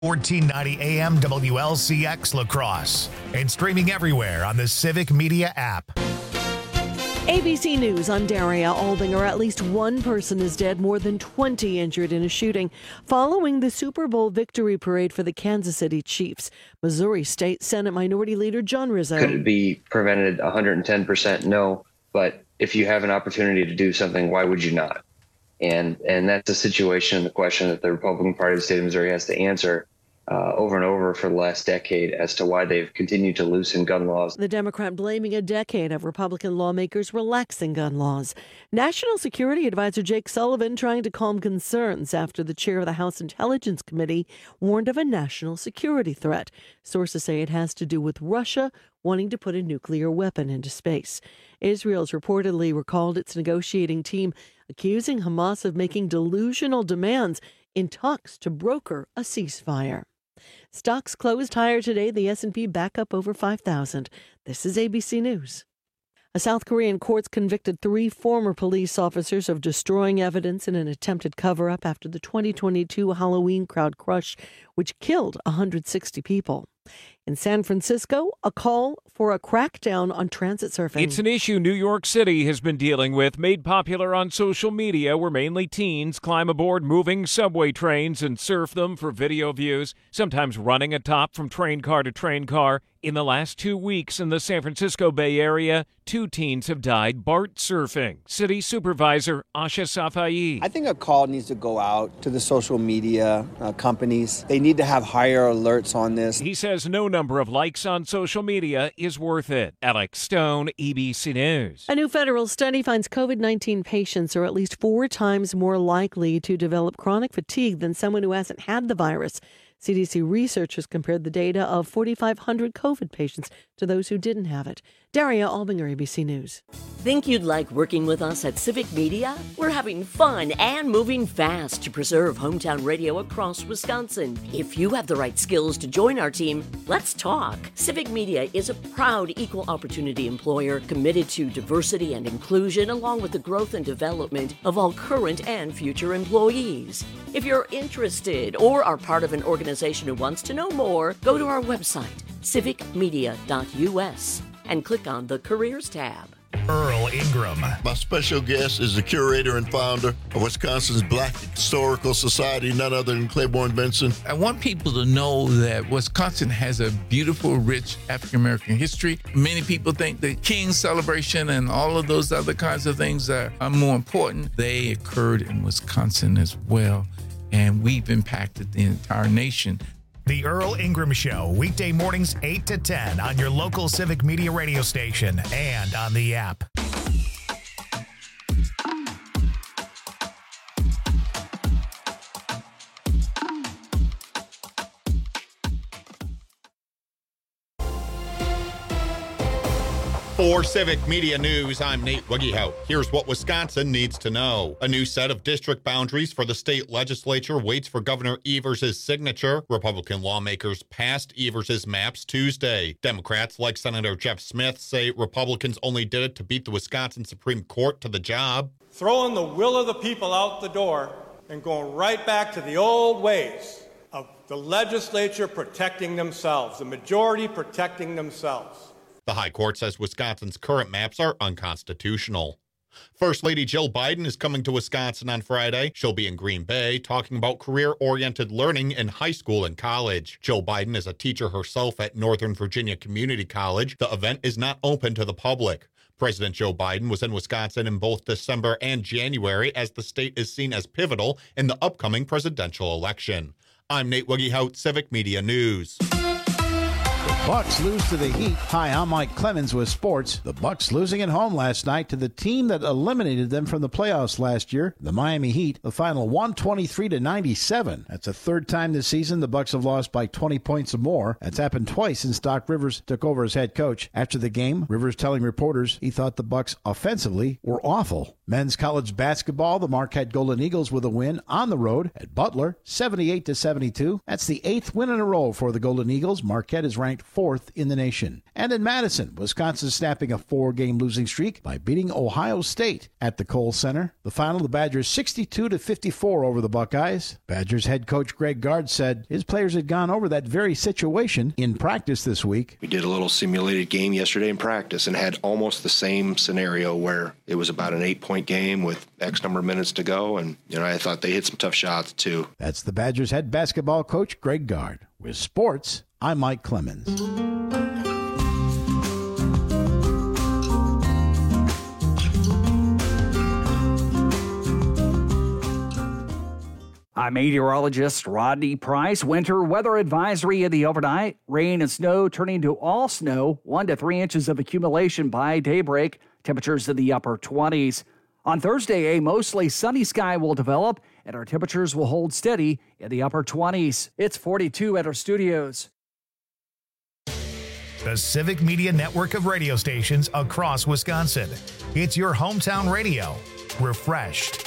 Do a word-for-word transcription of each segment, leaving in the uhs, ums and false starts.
fourteen ninety A M W L C X La Crosse and streaming everywhere on the Civic Media app. A B C News, I'm Daria Albinger. At least one person is dead, more than twenty injured in a shooting following the Super Bowl victory parade for the Kansas City Chiefs. Missouri State Senate Minority Leader John Rizzo. Could it be prevented one hundred ten percent? No, but if you have an opportunity to do something, why would you not? And and that's a situation and the question that the Republican Party of the state of Missouri has to answer Uh, over and over for the last decade as to why they've continued to loosen gun laws. The Democrat blaming a decade of Republican lawmakers relaxing gun laws. National Security Advisor Jake Sullivan trying to calm concerns after the chair of the House Intelligence Committee warned of a national security threat. Sources say it has to do with Russia wanting to put a nuclear weapon into space. Israel's reportedly recalled its negotiating team, accusing Hamas of making delusional demands in talks to broker a ceasefire. Stocks closed higher today. The S and P back up over five thousand. This is A B C News. A South Korean court convicted three former police officers of destroying evidence in an attempted cover-up after the twenty twenty-two Halloween crowd crush, which killed one hundred sixty people. In San Francisco, a call for a crackdown on transit surfing. It's an issue New York City has been dealing with, made popular on social media, where mainly teens climb aboard moving subway trains and surf them for video views, sometimes running atop from train car to train car. In the last two weeks in the San Francisco Bay Area, two teens have died BART surfing. City Supervisor Asha Safai. I think a call needs to go out to the social media uh, companies. They need to have higher alerts on this. He says no number of likes on social media is worth it. Alex Stone, A B C News. A new federal study finds COVID nineteen patients are at least four times more likely to develop chronic fatigue than someone who hasn't had the virus. C D C researchers compared the data of forty-five hundred COVID patients to those who didn't have it. Daria Albinger, A B C News. Think you'd like working with us at Civic Media? We're having fun and moving fast to preserve hometown radio across Wisconsin. If you have the right skills to join our team, let's talk. Civic Media is a proud equal opportunity employer committed to diversity and inclusion, along with the growth and development of all current and future employees. If you're interested or are part of an organization who wants to know more, go to our website, civic media dot u s, and click on the Careers tab. Earl Ingram. My special guest is the curator and founder of Wisconsin's Black Historical Society, none other than Claiborne Benson. I want people to know that Wisconsin has a beautiful, rich African-American history. Many people think the King's celebration and all of those other kinds of things are, are more important. They occurred in Wisconsin as well, and we've impacted the entire nation. The Earl Ingram Show, weekday mornings eight to ten on your local Civic Media radio station and on the app. For Civic Media News, I'm Nate Wiggyhout. Here's what Wisconsin needs to know. A new set of district boundaries for the state legislature waits for Governor Evers' signature. Republican lawmakers passed Evers' maps Tuesday. Democrats, like Senator Jeff Smith, say Republicans only did it to beat the Wisconsin Supreme Court to the job. Throwing the will of the people out the door and going right back to the old ways of the legislature protecting themselves, the majority protecting themselves. The High Court says Wisconsin's current maps are unconstitutional. First Lady Jill Biden is coming to Wisconsin on Friday. She'll be in Green Bay talking about career-oriented learning in high school and college. Jill Biden is a teacher herself at Northern Virginia Community College. The event is not open to the public. President Joe Biden was in Wisconsin in both December and January as the state is seen as pivotal in the upcoming presidential election. I'm Nate Wiggyhout, Civic Media News. Bucks lose to the Heat. Hi, I'm Mike Clemens with sports. The Bucks losing at home last night to the team that eliminated them from the playoffs last year, the Miami Heat. The final one twenty-three to ninety-seven. That's the third time this season the Bucks have lost by twenty points or more. That's happened twice since Doc Rivers took over as head coach. After the game, Rivers telling reporters he thought the Bucks offensively were awful. Men's college basketball, the Marquette Golden Eagles with a win on the road at Butler, seventy-eight to seventy-two. That's the eighth win in a row for the Golden Eagles. Marquette is ranked fourth in the nation. And in Madison, Wisconsin snapping a four-game losing streak by beating Ohio State at the Kohl Center. The final, the Badgers sixty-two to fifty-four over the Buckeyes. Badgers head coach Greg Gard said his players had gone over that very situation in practice this week. We did a little simulated game yesterday in practice and had almost the same scenario where it was about an eight-point game with X number of minutes to go, and you know I thought they hit some tough shots too. That's the Badgers head basketball coach Greg Gard. With sports, I'm Mike Clemens. I'm meteorologist Rodney Price. Winter weather advisory in the overnight. Rain and snow turning to all snow. One to three inches of accumulation by daybreak. Temperatures in the upper twenties. On Thursday, a mostly sunny sky will develop, and our temperatures will hold steady in the upper twenties. It's forty-two at our studios. The Civic Media network of radio stations across Wisconsin. It's your hometown radio. Refreshed.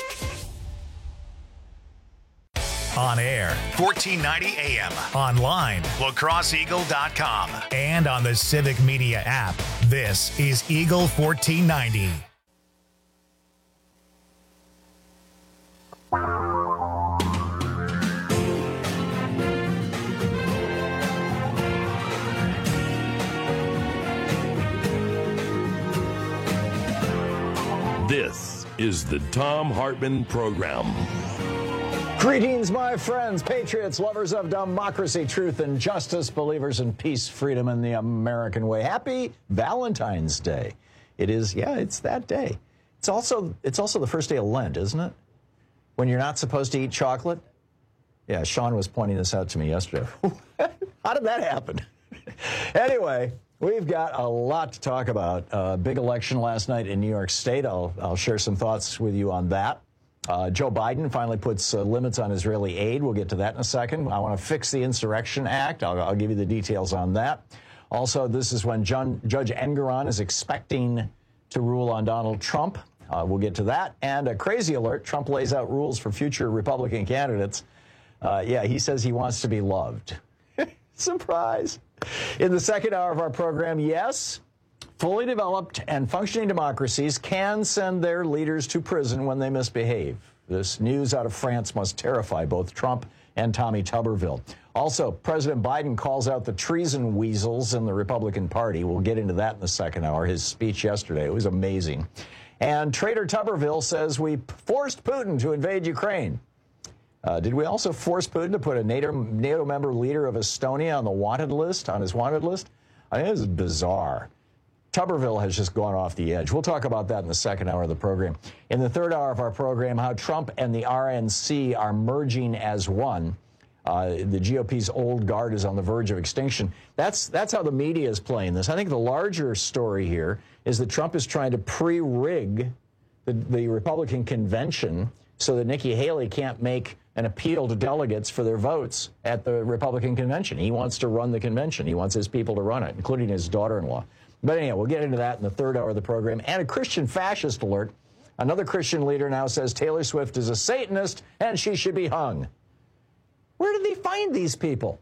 On air, fourteen ninety A M. Online, la crosse eagle dot com. And on the Civic Media app. This is Eagle fourteen ninety. This is the Thom Hartmann Program. Greetings, my friends, patriots, lovers of democracy, truth, and justice, believers in peace, freedom, and the American way. Happy Valentine's Day. It is, yeah, it's that day. It's also, it's also the first day of Lent, isn't it? When you're not supposed to eat chocolate. Yeah, Sean was pointing this out to me yesterday. How did that happen? Anyway, we've got a lot to talk about. Uh, big election last night in New York State. I'll, I'll share some thoughts with you on that. Uh, Joe Biden finally puts uh, limits on Israeli aid. We'll get to that in a second. I want to fix the Insurrection Act. I'll, I'll give you the details on that. Also, this is when John, Judge Engoron is expecting to rule on Donald Trump. Uh, we'll get to that. And a crazy alert, Trump lays out rules for future Republican candidates. Uh, yeah, he says he wants to be loved. Surprise. In the second hour of our program, yes, fully developed and functioning democracies can send their leaders to prison when they misbehave. This news out of France must terrify both Trump and Tommy Tuberville. Also, President Biden calls out the treason weasels in the Republican Party. We'll get into that in the second hour. His speech yesterday, it was amazing. And Traitor Tuberville says we forced Putin to invade Ukraine. Uh, did we also force Putin to put a NATO, NATO member leader of Estonia on the wanted list, on his wanted list? I mean, this is bizarre. Tuberville has just gone off the edge. We'll talk about that in the second hour of the program. In the third hour of our program, how Trump and the R N C are merging as one. Uh, the G O P's old guard is on the verge of extinction. That's, that's how the media is playing this. I think the larger story here is that Trump is trying to pre-rig the, the Republican convention so that Nikki Haley can't make an appeal to delegates for their votes at the Republican convention. He wants to run the convention. He wants his people to run it, including his daughter-in-law. But anyhow, we'll get into that in the third hour of the program. And a Christian fascist alert. Another Christian leader now says Taylor Swift is a Satanist and she should be hung. Where did they find these people?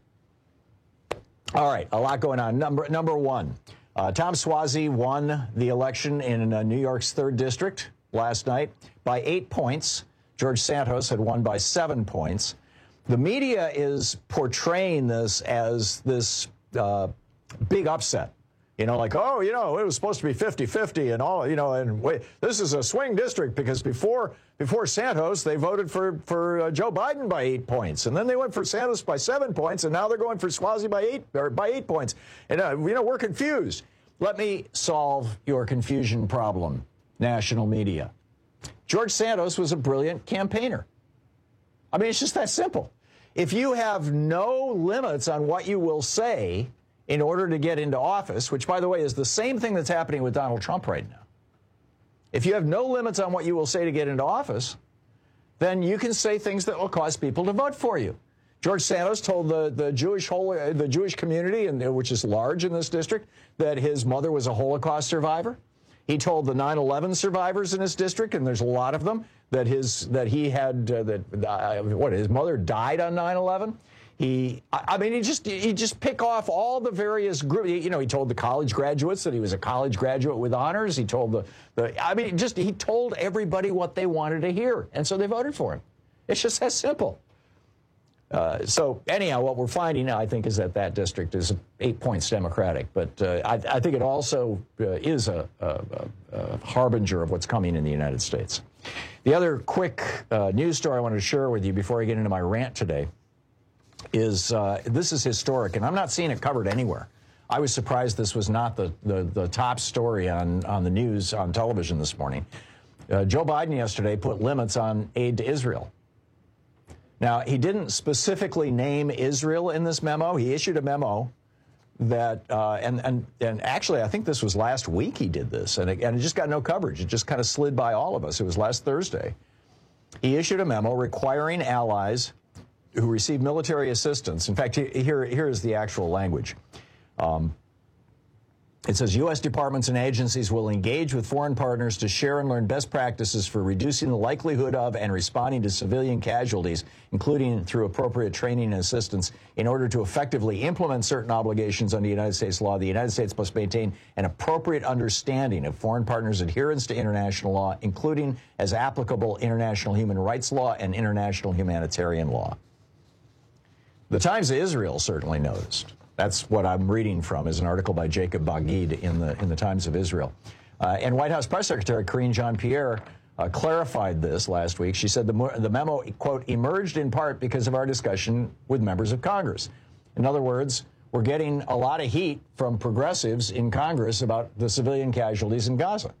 All right, a lot going on. Number, number one, uh, Tom Suozzi won the election in uh, New York's third district last night by eight points. George Santos had won by seven points. The media is portraying this as this uh, big upset. You know, like, oh, you know, it was supposed to be fifty fifty and all, you know, and wait, this is a swing district because before before Santos, they voted for, for uh, Joe Biden by eight points. And then they went for Santos by seven points, and now they're going for Suozzi by eight, or by eight points. And, uh, you know, we're confused. Let me solve your confusion problem, national media. George Santos was a brilliant campaigner. I mean, it's just that simple. If you have no limits on what you will say in order to get into office, which, by the way, is the same thing that's happening with Donald Trump right now. If you have no limits on what you will say to get into office, then you can say things that will cause people to vote for you. George Santos told the, the Jewish whole, the Jewish community, and which is large in this district, that his mother was a Holocaust survivor. He told the nine eleven survivors in his district, and there's a lot of them, that his that he had uh, that uh, what his mother died on nine eleven. He, I, I mean, he just he just pick off all the various groups. You know, he told the college graduates that he was a college graduate with honors. He told the the I mean, just he told everybody what they wanted to hear, and so they voted for him. It's just that simple. Uh, so anyhow, what we're finding now, I think, is that that district is eight points Democratic. But uh, I, I think it also uh, is a, a, a harbinger of what's coming in the United States. The other quick uh, news story I wanted to share with you before I get into my rant today is uh, this is historic, and I'm not seeing it covered anywhere. I was surprised this was not the, the, the top story on, on the news on television this morning. Uh, Joe Biden yesterday put limits on aid to Israel. Now, he didn't specifically name Israel in this memo. He issued a memo that, uh, and, and, and actually, I think this was last week he did this, and it, and it just got no coverage. It just kind of slid by all of us. It was last Thursday. He issued a memo requiring allies who receive military assistance. In fact, here, here is the actual language. Um, It says U S departments and agencies will engage with foreign partners to share and learn best practices for reducing the likelihood of and responding to civilian casualties, including through appropriate training and assistance. In order to effectively implement certain obligations under United States law, the United States must maintain an appropriate understanding of foreign partners' adherence to international law, including, as applicable, international human rights law and international humanitarian law. The Times of Israel certainly noticed. That's what I'm reading from, is an article by Jacob Bagid in the in the Times of Israel. Uh, and White House Press Secretary Karine Jean-Pierre uh, clarified this last week. She said the, the memo, quote, emerged in part because of our discussion with members of Congress. In other words, we're getting a lot of heat from progressives in Congress about the civilian casualties in Gaza.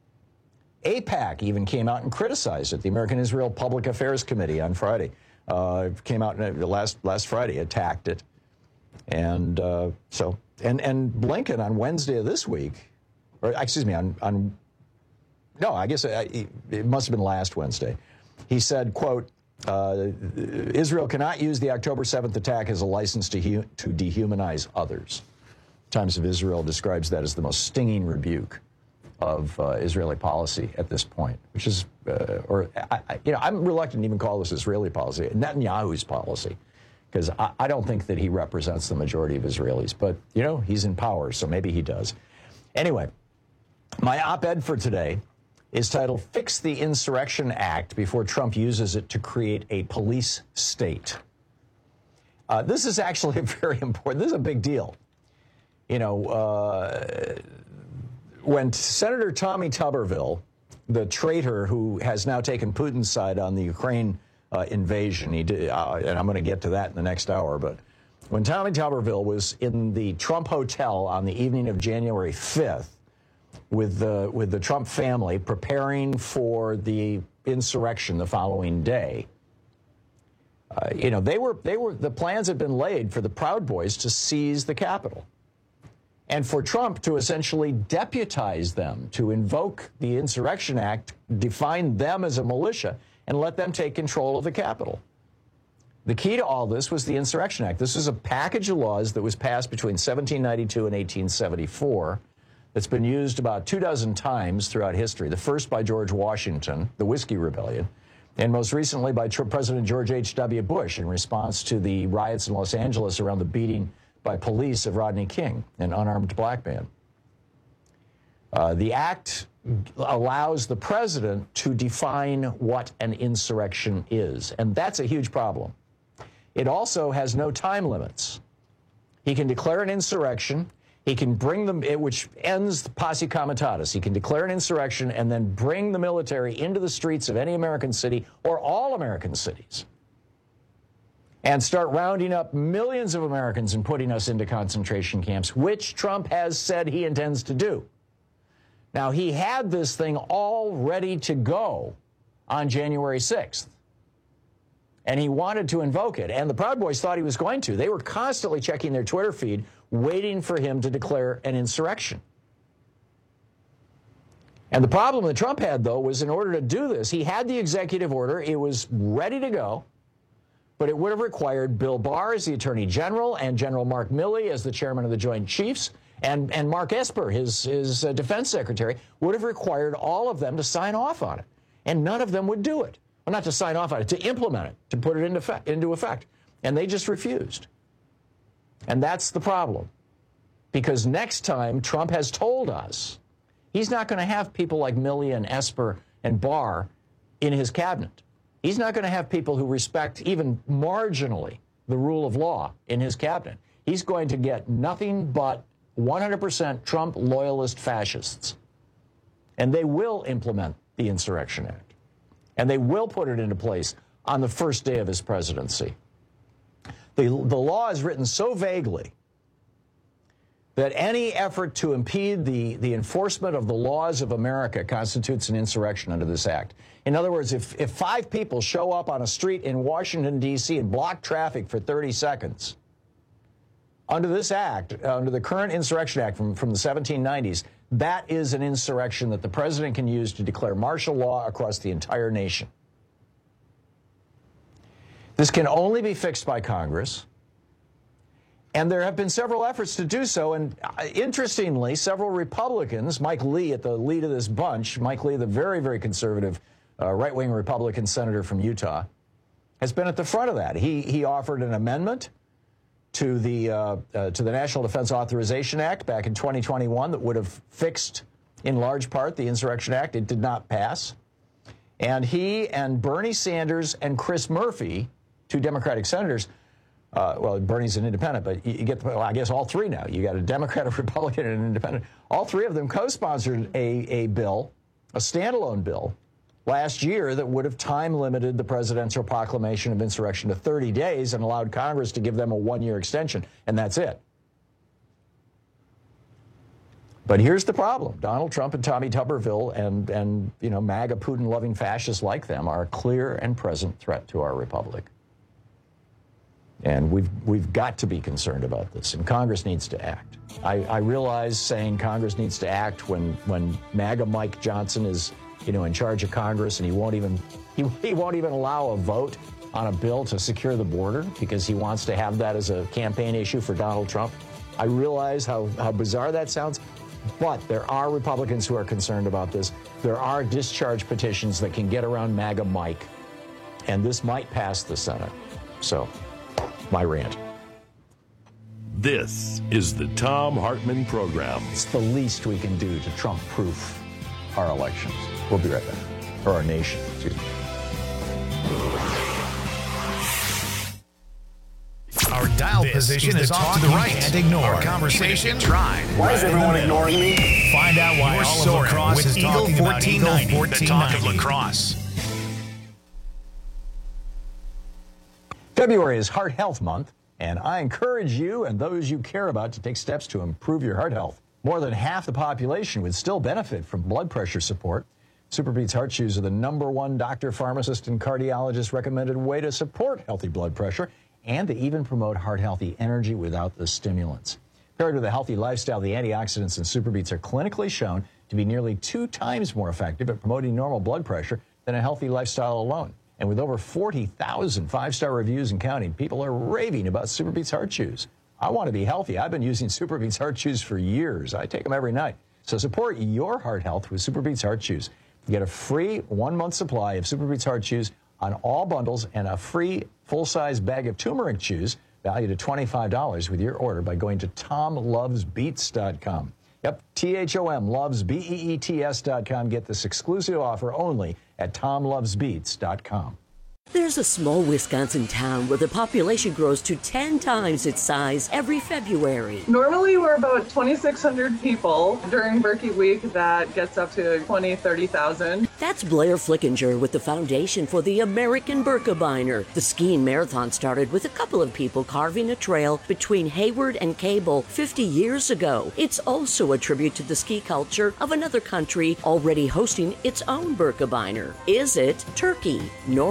AIPAC even came out and criticized it. The American Israel Public Affairs Committee on Friday uh, came out and last last Friday attacked it. And uh, so, and, and Blinken on Wednesday of this week, or excuse me, on, on no, I guess it, it must have been last Wednesday, he said, quote, uh, Israel cannot use the October seventh attack as a license to, hu- to dehumanize others. Times of Israel describes that as the most stinging rebuke of uh, Israeli policy at this point, which is, uh, or, I, I, you know, I'm reluctant to even call this Israeli policy, Netanyahu's policy. Because I, I don't think that he represents the majority of Israelis. But, you know, he's in power, so maybe he does. Anyway, my op-ed for today is titled, Fix the Insurrection Act Before Trump Uses It to Create a Police State. Uh, this is actually very important. This is a big deal. You know, uh, when Senator Tommy Tuberville, the traitor who has now taken Putin's side on the Ukraine Uh, invasion. He did, uh, and I'm going to get to that in the next hour. But when Tommy Tuberville was in the Trump Hotel on the evening of January fifth with the with the Trump family preparing for the insurrection the following day, uh, you know, they were they were the plans had been laid for the Proud Boys to seize the Capitol, and for Trump to essentially deputize them to invoke the Insurrection Act, define them as a militia, and let them take control of the Capitol. The key to all this was the Insurrection Act. This is a package of laws that was passed between seventeen ninety-two and eighteen seventy-four that's been used about two dozen times throughout history. The first by George Washington, the Whiskey Rebellion, and most recently by President George H W Bush in response to the riots in Los Angeles around the beating by police of Rodney King, an unarmed black man. Uh, the act allows the president to define what an insurrection is, and that's a huge problem. It also has no time limits. He can declare an insurrection, he can bring them, which ends the posse comitatus. He can declare an insurrection and then bring the military into the streets of any American city or all American cities and start rounding up millions of Americans and putting us into concentration camps, which Trump has said he intends to do. Now, he had this thing all ready to go on January sixth, and he wanted to invoke it, and the Proud Boys thought he was going to. They were constantly checking their Twitter feed, waiting for him to declare an insurrection. And the problem that Trump had, though, was in order to do this, he had the executive order. It was ready to go, but it would have required Bill Barr as the Attorney General and General Mark Milley as the chairman of the Joint Chiefs, and, and Mark Esper, his, his uh, defense secretary, would have required all of them to sign off on it. And none of them would do it. Well, not to sign off on it, to implement it, to put it into effect. Into effect. And they just refused. And that's the problem. Because next time, Trump has told us he's not going to have people like Milley and Esper and Barr in his cabinet. He's not going to have people who respect even marginally the rule of law in his cabinet. He's going to get nothing but one hundred percent Trump loyalist fascists. And they will implement the Insurrection Act. And they will put it into place on the first day of his presidency. The, the law is written so vaguely that any effort to impede the, the enforcement of the laws of America constitutes an insurrection under this act. In other words, if, if five people show up on a street in Washington, D C and block traffic for thirty seconds, under this act, under the current Insurrection Act from, from the seventeen nineties, that is an insurrection that the president can use to declare martial law across the entire nation. This can only be fixed by Congress. And there have been several efforts to do so. And uh, interestingly, several Republicans, Mike Lee at the lead of this bunch, Mike Lee, the very, very conservative uh, right-wing Republican senator from Utah, has been at the front of that. He, he offered an amendment to the, uh, uh, to the National Defense Authorization Act back in twenty twenty-one that would have fixed, in large part, the Insurrection Act. It did not pass. And he and Bernie Sanders and Chris Murphy, two Democratic senators, Uh, well, Bernie's an independent, but you, you get, the, well, I guess all three now. You got a Democrat, a Republican, and an independent. All three of them co-sponsored a, a bill, a standalone bill, last year that would have time-limited the presidential proclamation of insurrection to thirty days and allowed Congress to give them a one-year extension, and that's it. But here's the problem. Donald Trump and Tommy Tuberville and, and you know, MAGA Putin-loving fascists like them are a clear and present threat to our republic. And we've, we've got to be concerned about this, and Congress needs to act. I, I realize saying Congress needs to act when, when MAGA Mike Johnson is, you know, in charge of Congress, and he won't even, he, he won't even allow a vote on a bill to secure the border because he wants to have that as a campaign issue for Donald Trump. I realize how, how bizarre that sounds, but there are Republicans who are concerned about this. There are discharge petitions that can get around MAGA Mike, and this might pass the Senate. So, my rant. This is the Thom Hartmann Program. It's the least we can do to Trump-proof our elections. We'll be right back. Or our nation, excuse me. Our dial this position is, is off to the right. And ignore our conversation. Tried. Why is everyone ignoring me? Find out why all of lacrosse is talking about Eagle fourteen ninety, the talk of lacrosse. February is Heart Health Month, and I encourage you and those you care about to take steps to improve your heart health. More than half the population would still benefit from blood pressure support. SuperBeets Heart Chews are the number one doctor, pharmacist, and cardiologist recommended way to support healthy blood pressure and to even promote heart-healthy energy without the stimulants. Paired with a healthy lifestyle, the antioxidants in SuperBeets are clinically shown to be nearly two times more effective at promoting normal blood pressure than a healthy lifestyle alone. And with over forty thousand five-star reviews and counting, people are raving about SuperBeets Heart Chews. I want to be healthy. I've been using SuperBeets Heart Chews for years. I take them every night. So support your heart health with SuperBeets Heart Chews. You get a free one-month supply of SuperBeets Heart Chews on all bundles and a free full-size bag of turmeric chews valued at twenty-five dollars with your order by going to tom loves beets dot com. Yep, T H O M, loves, B E E T S dot com. Get this exclusive offer only at tom loves beets dot com. There's a small Wisconsin town where the population grows to ten times its size every February. Normally, we're about twenty-six hundred people. During Berkey Week, that gets up to twenty, thirty thousand. That's Blair Flickinger with the Foundation for the American Birkebeiner. The skiing marathon started with a couple of people carving a trail between Hayward and Cable fifty years ago. It's also a tribute to the ski culture of another country already hosting its own Birkebeiner. Is it Turkey, Norway,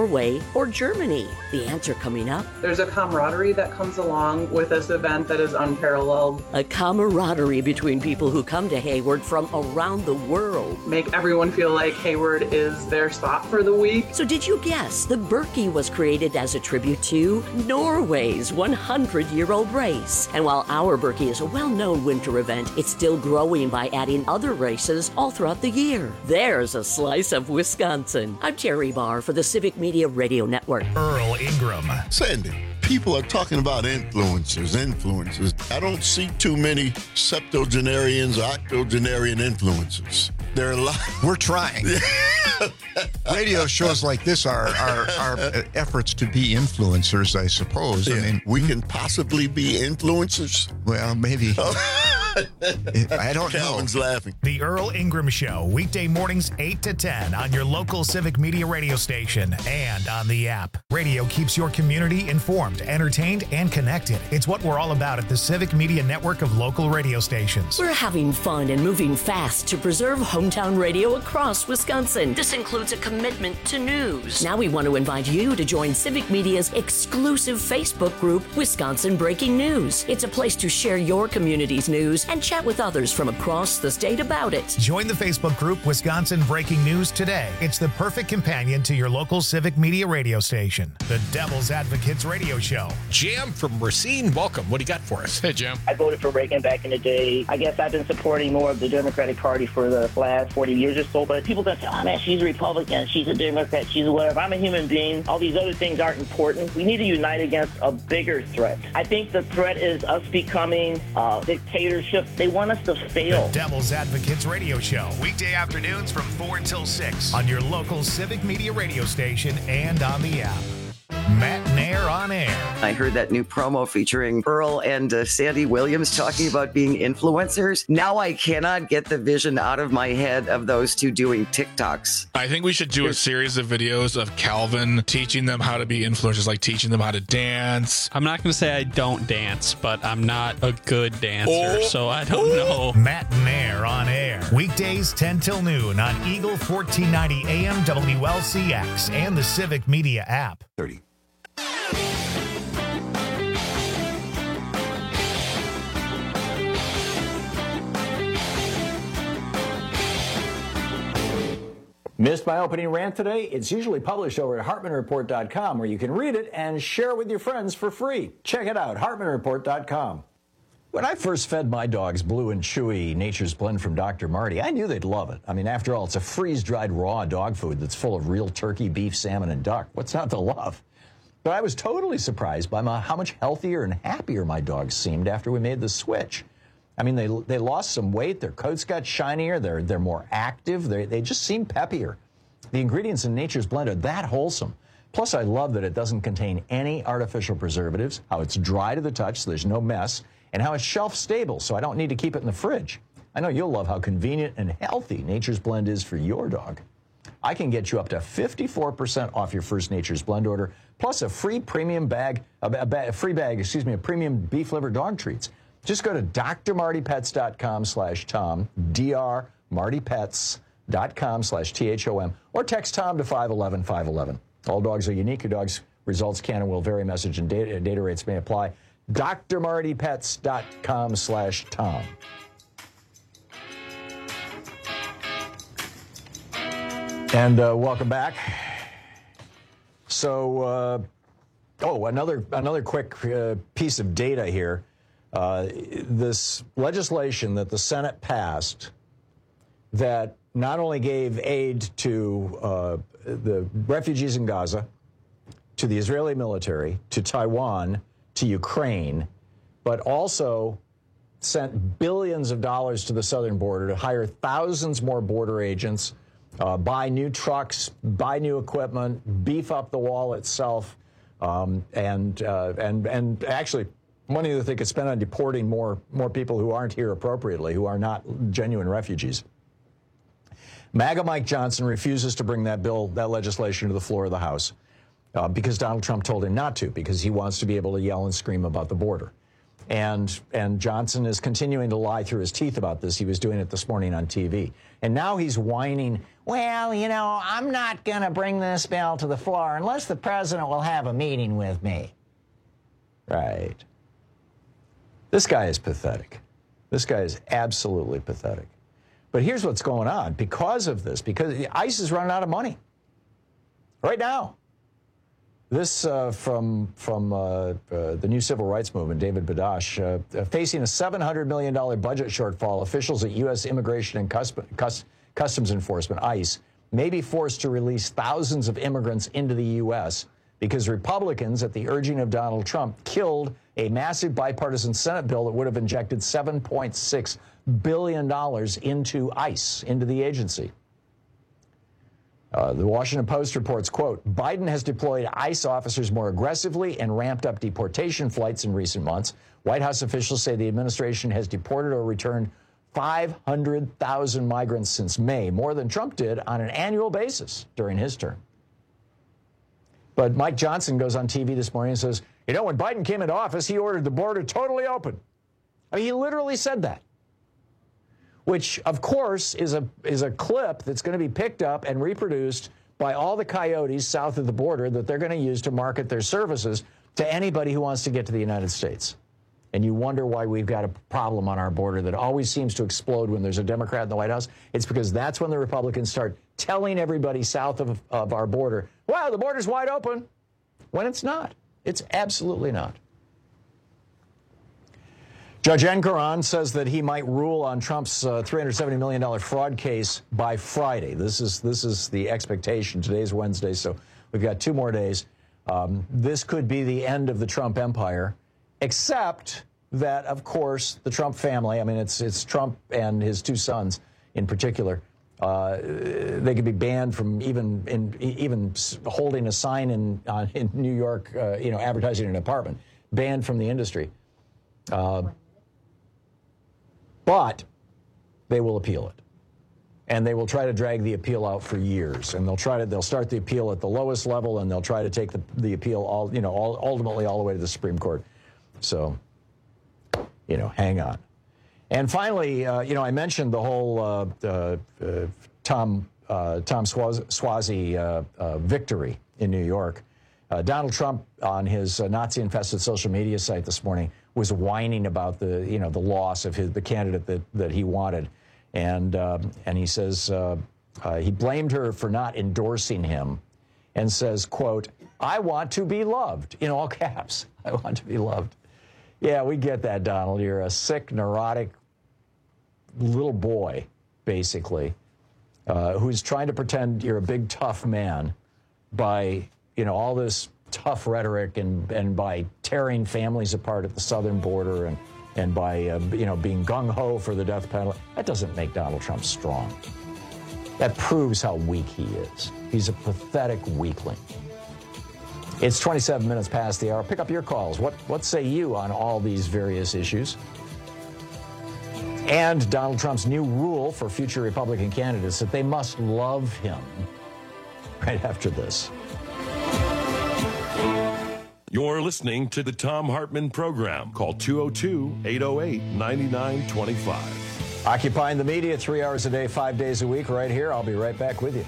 or Germany? The answer coming up. There's a camaraderie that comes along with this event that is unparalleled. A camaraderie between people who come to Hayward from around the world. Make everyone feel like Hayward is their spot for the week. So did you guess the Berkey was created as a tribute to Norway's one hundred year old race? And while our Berkey is a well-known winter event, it's still growing by adding other races all throughout the year. There's a slice of Wisconsin. I'm Terry Barr for the Civic Media Radio Network. Earl Ingram. Sandy, people are talking about influencers, influencers. I don't see too many septuagenarians or octogenarian influencers. There are a lot. We're trying. Radio shows like this are, are, are efforts to be influencers, I suppose. Yeah. I mean, we can possibly be influencers. Well, maybe. I don't Calvin's know. laughing. The Earl Ingram Show, weekday mornings eight to ten on your local Civic Media radio station and on the app. Radio keeps your community informed, entertained, and connected. It's what we're all about at the Civic Media network of local radio stations. We're having fun and moving fast to preserve hometown radio across Wisconsin. This includes a commitment to news. Now we want to invite you to join Civic Media's exclusive Facebook group, Wisconsin Breaking News. It's a place to share your community's news and chat with others from across the state about it. Join the Facebook group Wisconsin Breaking News today. It's the perfect companion to your local Civic Media radio station. The Devil's Advocates Radio Show. Jam from Racine, welcome. What do you got for us? Hey, Jam. I voted for Reagan back in the day. I guess I've been supporting more of the Democratic Party for the last forty years or so, but people don't say, oh man, she's a Republican, she's a Democrat, she's a whatever. I'm a human being. All these other things aren't important. We need to unite against a bigger threat. I think the threat is us becoming a dictatorship. They want us to fail. The Devil's Advocates Radio Show. Weekday afternoons from four until six on your local Civic Media radio station and on the app. Matt Nair on air. I heard that new promo featuring Earl and uh, Sandy Williams talking about being influencers. Now I cannot get the vision out of my head of those two doing TikToks. I think we should do a series of videos of Calvin teaching them how to be influencers, like teaching them how to dance. I'm not going to say I don't dance, but I'm not a good dancer, Oh. so I don't know. Matt Nair on air. Weekdays ten till noon on Eagle fourteen ninety A M W L C X and the Civic Media app. thirty. Missed my opening rant today? It's usually published over at Hartman Report dot com, where you can read it and share it with your friends for free. Check it out, Hartman Report dot com. When I first fed my dogs Blue and Chewy Nature's Blend from Doctor Marty, I knew they'd love it. I mean, after all, it's a freeze-dried raw dog food that's full of real turkey, beef, salmon, and duck. What's not to love? But I was totally surprised by my, how much healthier and happier my dogs seemed after we made the switch. I mean, they they lost some weight, their coats got shinier, they're, they're more active, they they just seem peppier. The ingredients in Nature's Blend are that wholesome. Plus, I love that it doesn't contain any artificial preservatives, how it's dry to the touch so there's no mess, and how it's shelf stable so I don't need to keep it in the fridge. I know you'll love how convenient and healthy Nature's Blend is for your dog. I can get you up to fifty-four percent off your first Nature's Blend order, plus a free premium bag, a, ba- a free bag, excuse me, of premium beef liver dog treats. Just go to D R Marty Pets dot com slash Tom, D R Marty Pets dot com slash T H O M, or text Tom to five one one five one one. All dogs are unique. Your dog's results can and will vary. Message and data, data rates may apply. D R Marty Pets dot com slash Tom. And uh, welcome back. So, uh, oh, another another quick uh, piece of data here. Uh, this legislation that the Senate passed that not only gave aid to uh, the refugees in Gaza, to the Israeli military, to Taiwan, to Ukraine, but also sent billions of dollars to the southern border to hire thousands more border agents, uh, buy new trucks, buy new equipment, beef up the wall itself, um, and uh, and and actually money that they could spend on deporting more more people who aren't here appropriately, who are not genuine refugees. MAGA Mike Johnson refuses to bring that bill, that legislation, to the floor of the House uh, because Donald Trump told him not to, because he wants to be able to yell and scream about the border. And, and Johnson is continuing to lie through his teeth about this. He was doing it this morning on T V. And now he's whining, well, you know, I'm not going to bring this bill to the floor unless the president will have a meeting with me. Right. This guy is pathetic. This guy is absolutely pathetic. But here's what's going on. Because of this, because ICE is running out of money right now. This uh, from from uh, uh, the new civil rights movement, David Badash, uh, facing a seven hundred million dollars budget shortfall, officials at U S Immigration and Cus Cus Customs Enforcement, ICE, may be forced to release thousands of immigrants into the U S because Republicans, at the urging of Donald Trump, killed a massive bipartisan Senate bill that would have injected seven point six billion dollars into ICE, into the agency. Uh, the Washington Post reports, quote, Biden has deployed ICE officers more aggressively and ramped up deportation flights in recent months. White House officials say the administration has deported or returned five hundred thousand migrants since May, more than Trump did on an annual basis during his term. But Mike Johnson goes on T V this morning and says, you know, when Biden came into office, he ordered the border totally open. I mean, he literally said that. Which, of course, is a is a clip that's going to be picked up and reproduced by all the coyotes south of the border that they're going to use to market their services to anybody who wants to get to the United States. And you wonder why we've got a problem on our border that always seems to explode when there's a Democrat in the White House. It's because that's when the Republicans start telling everybody south of, of our border, wow, the border's wide open, when it's not. It's absolutely not. Judge Engoron says that he might rule on Trump's uh, three hundred seventy million dollars fraud case by Friday. This is this is the expectation. Today's Wednesday, so we've got two more days. Um, this could be the end of the Trump empire, except that, of course, the Trump family, I mean, it's, it's Trump and his two sons in particular, uh, they could be banned from even in, even holding a sign in, uh, in New York, uh, you know, advertising an apartment, banned from the industry. Uh, But they will appeal it, and they will try to drag the appeal out for years. And they'll try to they'll start the appeal at the lowest level, and they'll try to take the the appeal all you know all, ultimately all the way to the Supreme Court. So, you know, hang on. And finally, uh, you know, I mentioned the whole uh, uh, uh, Tom uh, Tom Suozzi uh, uh, victory in New York. Uh, Donald Trump on his uh, Nazi-infested social media site this morning was whining about the, you know, the loss of his, the candidate that, that he wanted. And, um, and he says, uh, uh, he blamed her for not endorsing him and says, quote, I want to be loved, in all caps. I want to be loved. Yeah, we get that, Donald. You're a sick, neurotic little boy, basically, uh, who's trying to pretend you're a big, tough man by, you know, all this tough rhetoric and, and by tearing families apart at the southern border and, and by, uh, you know, being gung-ho for the death penalty. That doesn't make Donald Trump strong. That proves how weak he is. He's a pathetic weakling. It's twenty-seven minutes past the hour. Pick up your calls. What, what say you on all these various issues? And Donald Trump's new rule for future Republican candidates that they must love him. Right after this. You're listening to the Thom Hartmann Program. Call two oh two, eight oh eight, nine nine two five. Occupying the media three hours a day, five days a week, right here. I'll be right back with you.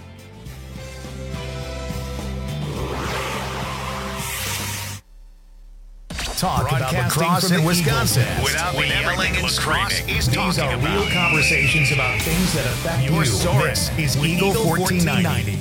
Talk about lacrosse in Wisconsin without the yelling and screaming. These are real conversations about things that affect you. Your source is Eagle fourteen ninety.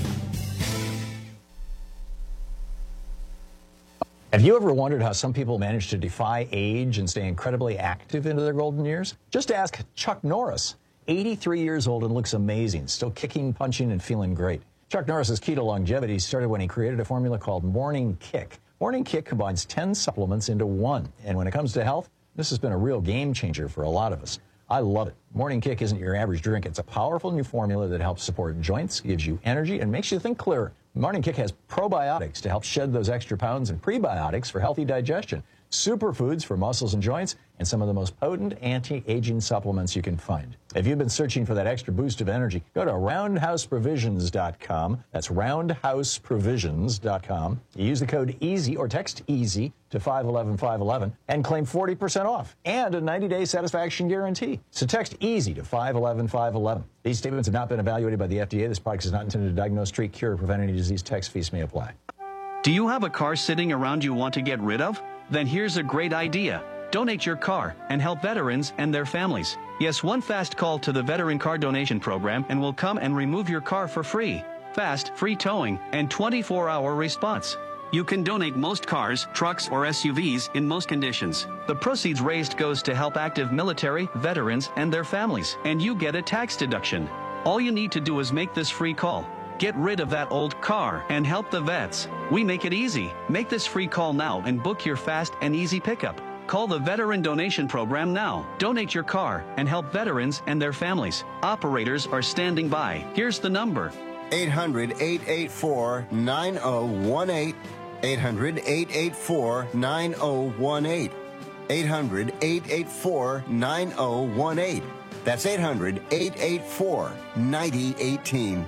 Have you ever wondered how some people manage to defy age and stay incredibly active into their golden years? Just ask Chuck Norris, eighty-three years old and looks amazing, still kicking, punching, and feeling great. Chuck Norris's key to longevity started when he created a formula called Morning Kick. Morning Kick combines ten supplements into one, and when it comes to health, this has been a real game changer for a lot of us. I love it. Morning Kick isn't your average drink. It's a powerful new formula that helps support joints, gives you energy, and makes you think clearer. Morning Kick has probiotics to help shed those extra pounds and prebiotics for healthy digestion. superfoods for muscles and joints, and some of the most potent anti-aging supplements you can find. If you've been searching for that extra boost of energy, go to roundhouse provisions dot com. That's roundhouse provisions dot com. You use the code EASY or text EASY to five one one five one one and claim forty percent off and a ninety-day satisfaction guarantee. So text EASY to five one one five one one. These statements have not been evaluated by the F D A. This product is not intended to diagnose, treat, cure, or prevent any disease. Text fees may apply. Do you have a car sitting around you want to get rid of? Then here's a great idea. Donate your car and help veterans and their families. Yes, one fast call to the Veteran Car Donation Program and we'll come and remove your car for free. Fast, free towing, and twenty-four hour response. You can donate most cars, trucks, or S U Vs in most conditions. The proceeds raised goes to help active military, veterans, and their families, and you get a tax deduction. All you need to do is make this free call. Get rid of that old car and help the vets. We make it easy. Make this free call now and book your fast and easy pickup. Call the Veteran Donation Program now. Donate your car and help veterans and their families. Operators are standing by. Here's the number. eight hundred, eight eight four, nine zero one eight. eight hundred, eight eight four, nine zero one eight. eight hundred, eight eight four, nine zero one eight. That's eight hundred, eight eight four, nine zero one eight.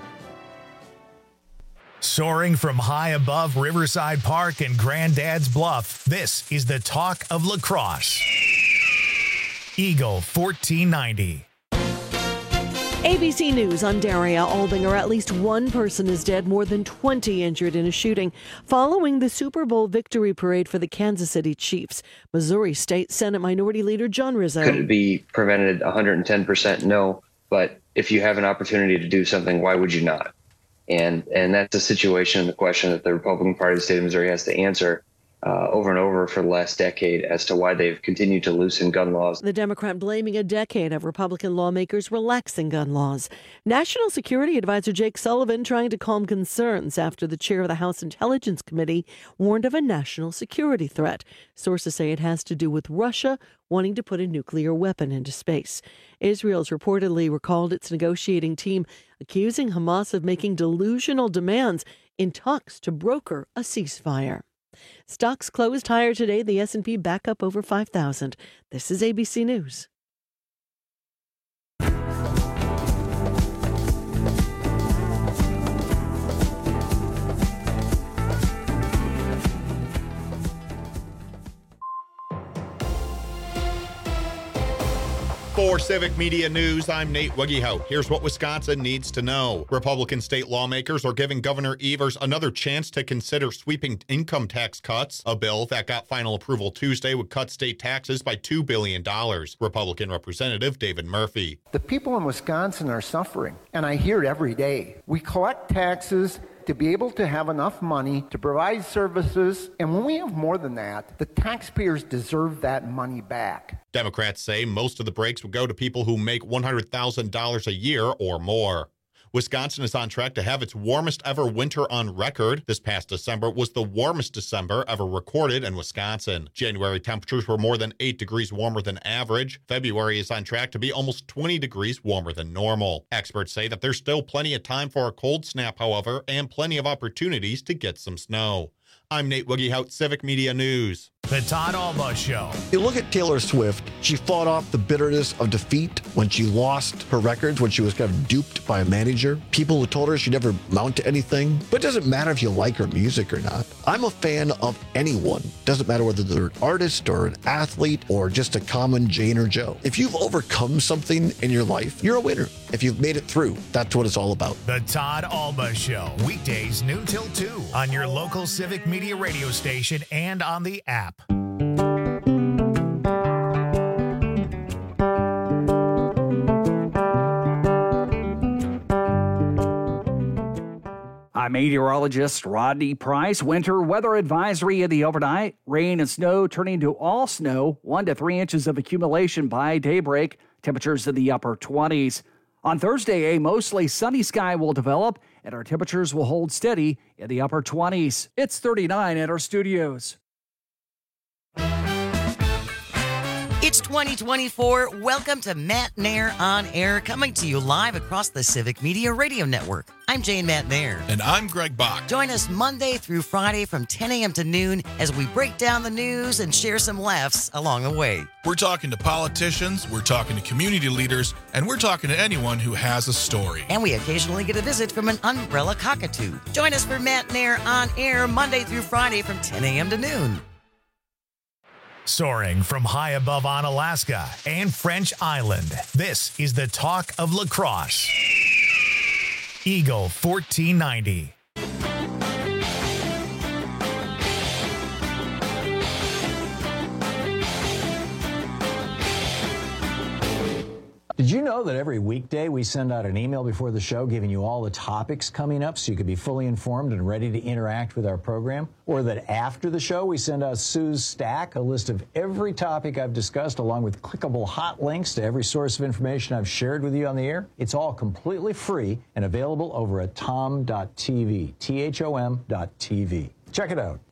Soaring from high above Riverside Park and Granddad's Bluff, this is the talk of lacrosse. Eagle fourteen ninety. A B C News, I'm Daria Aldinger. At least one person is dead, more than twenty injured in a shooting following the Super Bowl victory parade for the Kansas City Chiefs. Missouri State Senate Minority Leader John Rizzo. Could it be prevented one hundred ten percent? No. But if you have an opportunity to do something, why would you not? And and that's a situation and the question that the Republican Party of the state of Missouri has to answer uh, over and over for the last decade as to why they've continued to loosen gun laws. The Democrat blaming a decade of Republican lawmakers relaxing gun laws. National Security Advisor Jake Sullivan trying to calm concerns after the chair of the House Intelligence Committee warned of a national security threat. Sources say it has to do with Russia wanting to put a nuclear weapon into space. Israel's reportedly recalled its negotiating team, accusing Hamas of making delusional demands in talks to broker a ceasefire. Stocks closed higher today. The S and P back up over five thousand. This is A B C News. For Civic Media News, I'm Nate Wiggyhout. Here's what Wisconsin needs to know. Republican state lawmakers are giving Governor Evers another chance to consider sweeping income tax cuts. A bill that got final approval Tuesday would cut state taxes by two billion dollars. Republican Representative David Murphy. The people in Wisconsin are suffering, and I hear it every day. We collect taxes to be able to have enough money to provide services, and when we have more than that, the taxpayers deserve that money back. Democrats say most of the breaks would go to people who make one hundred thousand dollars a year or more. Wisconsin is on track to have its warmest ever winter on record. This past December was the warmest December ever recorded in Wisconsin. January temperatures were more than eight degrees warmer than average. February is on track to be almost twenty degrees warmer than normal. Experts say that there's still plenty of time for a cold snap, however, and plenty of opportunities to get some snow. I'm Nate Wiggyhout, Civic Media News. The Todd Alba Show. You look at Taylor Swift, she fought off the bitterness of defeat when she lost her records, when she was kind of duped by a manager. People who told her she'd never amount to anything. But it doesn't matter if you like her music or not. I'm a fan of anyone. Doesn't matter whether they're an artist or an athlete or just a common Jane or Joe. If you've overcome something in your life, you're a winner. If you've made it through, that's what it's all about. The Todd Alba Show. Weekdays noon till two on your local Civic Media radio station and on the app. I'm meteorologist Rodney Price. Winter weather advisory in the overnight. Rain and snow turning to all snow. One to three inches of accumulation by daybreak. Temperatures in the upper twenties. On Thursday, a mostly sunny sky will develop, and our temperatures will hold steady in the upper twenties. It's thirty-nine at our studios. It's twenty twenty-four. Welcome to Matt Nair On Air, coming to you live across the Civic Media Radio Network. I'm Jane Matt Nair. And I'm Greg Bach. Join us Monday through Friday from ten a.m. to noon as we break down the news and share some laughs along the way. We're talking to politicians, we're talking to community leaders, and we're talking to anyone who has a story. And we occasionally get a visit from an umbrella cockatoo. Join us for Matt Nair On Air Monday through Friday from ten a.m. to noon. Soaring from high above on Alaska and French Island, this is the talk of lacrosse. Eagle fourteen ninety. Did you know that every weekday we send out an email before the show giving you all the topics coming up so you could be fully informed and ready to interact with our program? Or that after the show we send out Sue's Stack, a list of every topic I've discussed along with clickable hot links to every source of information I've shared with you on the air? It's all completely free and available over at tom dot t v, T H O M dot T V. Check it out.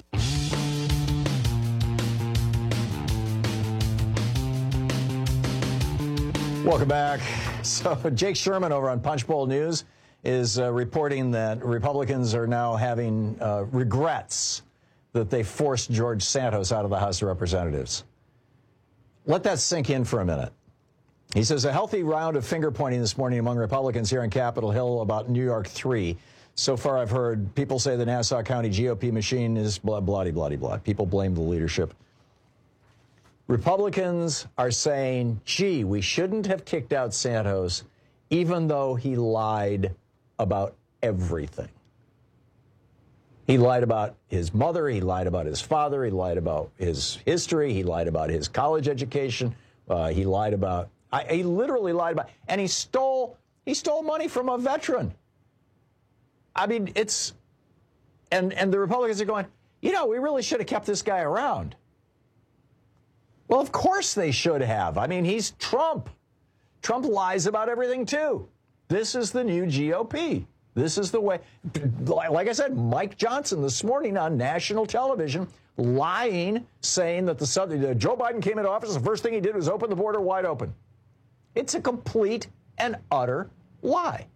Welcome back. So Jake Sherman over on Punchbowl News is uh, reporting that Republicans are now having uh, regrets that they forced George Santos out of the House of Representatives. Let that sink in for a minute. He says a healthy round of finger-pointing this morning among Republicans here on Capitol Hill about New York three. So far I've heard people say the Nassau County G O P machine is blah, blah, blah, blah, blah. People blame the leadership. Republicans are saying, gee, we shouldn't have kicked out Santos, even though he lied about everything. He lied about his mother, he lied about his father, he lied about his history, he lied about his college education, uh, he lied about, I, he literally lied about, and he stole, he stole money from a veteran. I mean, it's, and, and the Republicans are going, you know, we really should have kept this guy around. Well, of course they should have. I mean, he's Trump. Trump lies about everything, too. This is the new G O P. This is the way. Like I said, Mike Johnson this morning on national television lying, saying that the Southern, Joe Biden came into office, the first thing he did was open the border wide open. It's a complete and utter lie.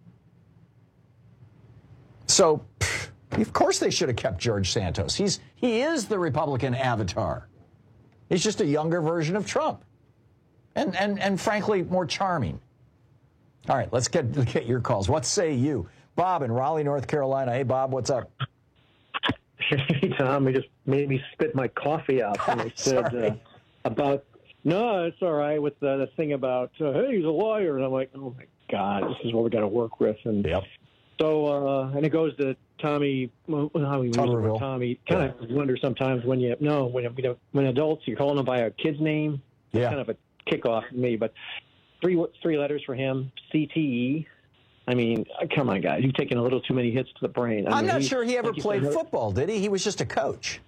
So, pff, of course they should have kept George Santos. He's he is the Republican avatar. He's just a younger version of Trump. And, and, and frankly, more charming. All right, let's get, let's get your calls. What say you? Bob in Raleigh, North Carolina. Hey, Bob, what's up? Hey, Tom, it just made me spit my coffee out when I said uh, about, no, it's all right, with the, the thing about, uh, hey, he's a liar. And I'm like, oh, my God, this is what we got to work with. And yep. so, uh, and it goes to Tommy, well, how we Tommy. Kind of yeah. wonder sometimes when you, no, when, you know, when adults, you're calling them by a kid's name. It's yeah. kind of a kickoff for me. But three three letters for him, C T E. I mean, come on, guys. You've taken a little too many hits to the brain. I I'm mean, not he, sure he ever like played said, football, did he? He was just a coach.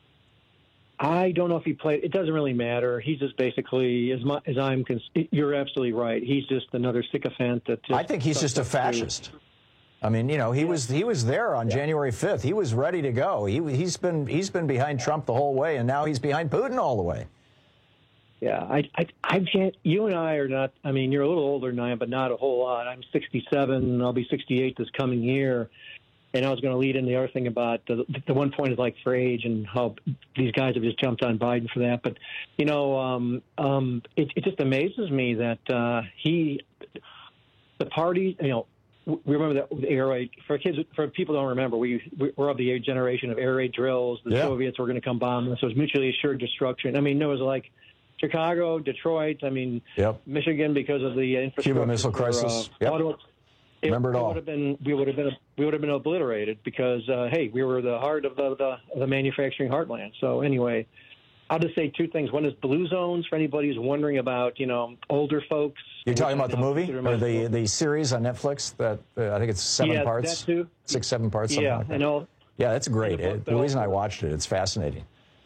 I don't know if he played. It doesn't really matter. He's just basically, as, my, as I'm, cons- you're absolutely right. He's just another sycophant. That just I think he's just a fascist. Through. I mean, you know, he was he was there on yeah. January fifth. He was ready to go. He he's been he's been behind Trump the whole way, and now he's behind Putin all the way. Yeah, I I I can't. You and I are not. I mean, you're a little older than I am, but not a whole lot. I'm sixty-seven, and I'll be sixty-eight this coming year. And I was going to lead in the other thing about the the one point is like for age and how these guys have just jumped on Biden for that. But you know, um, um, it it just amazes me that uh, he, the party, you know. We remember that air raid for kids. For people who don't remember, we we're of the generation of air raid drills. The yeah. Soviets were going to come bomb us. So it was mutually assured destruction. I mean, there was like Chicago, Detroit. I mean, yep. Michigan because of the infrastructure. Cuban Missile Crisis. Uh, yep. auto, it, remember it all. Would have been, we would have been we would have been obliterated because uh, hey, we were the heart of the, the of the manufacturing heartland. So anyway. I'll just say two things. One is Blue Zones, for anybody who's wondering about, you know, older folks. You're talking about the movie or the the series on Netflix that uh, I think it's seven yeah, parts, that too. six, seven parts. Something yeah, like that. and all. Yeah, that's great. It, the Louise and I watched it. It's fascinating.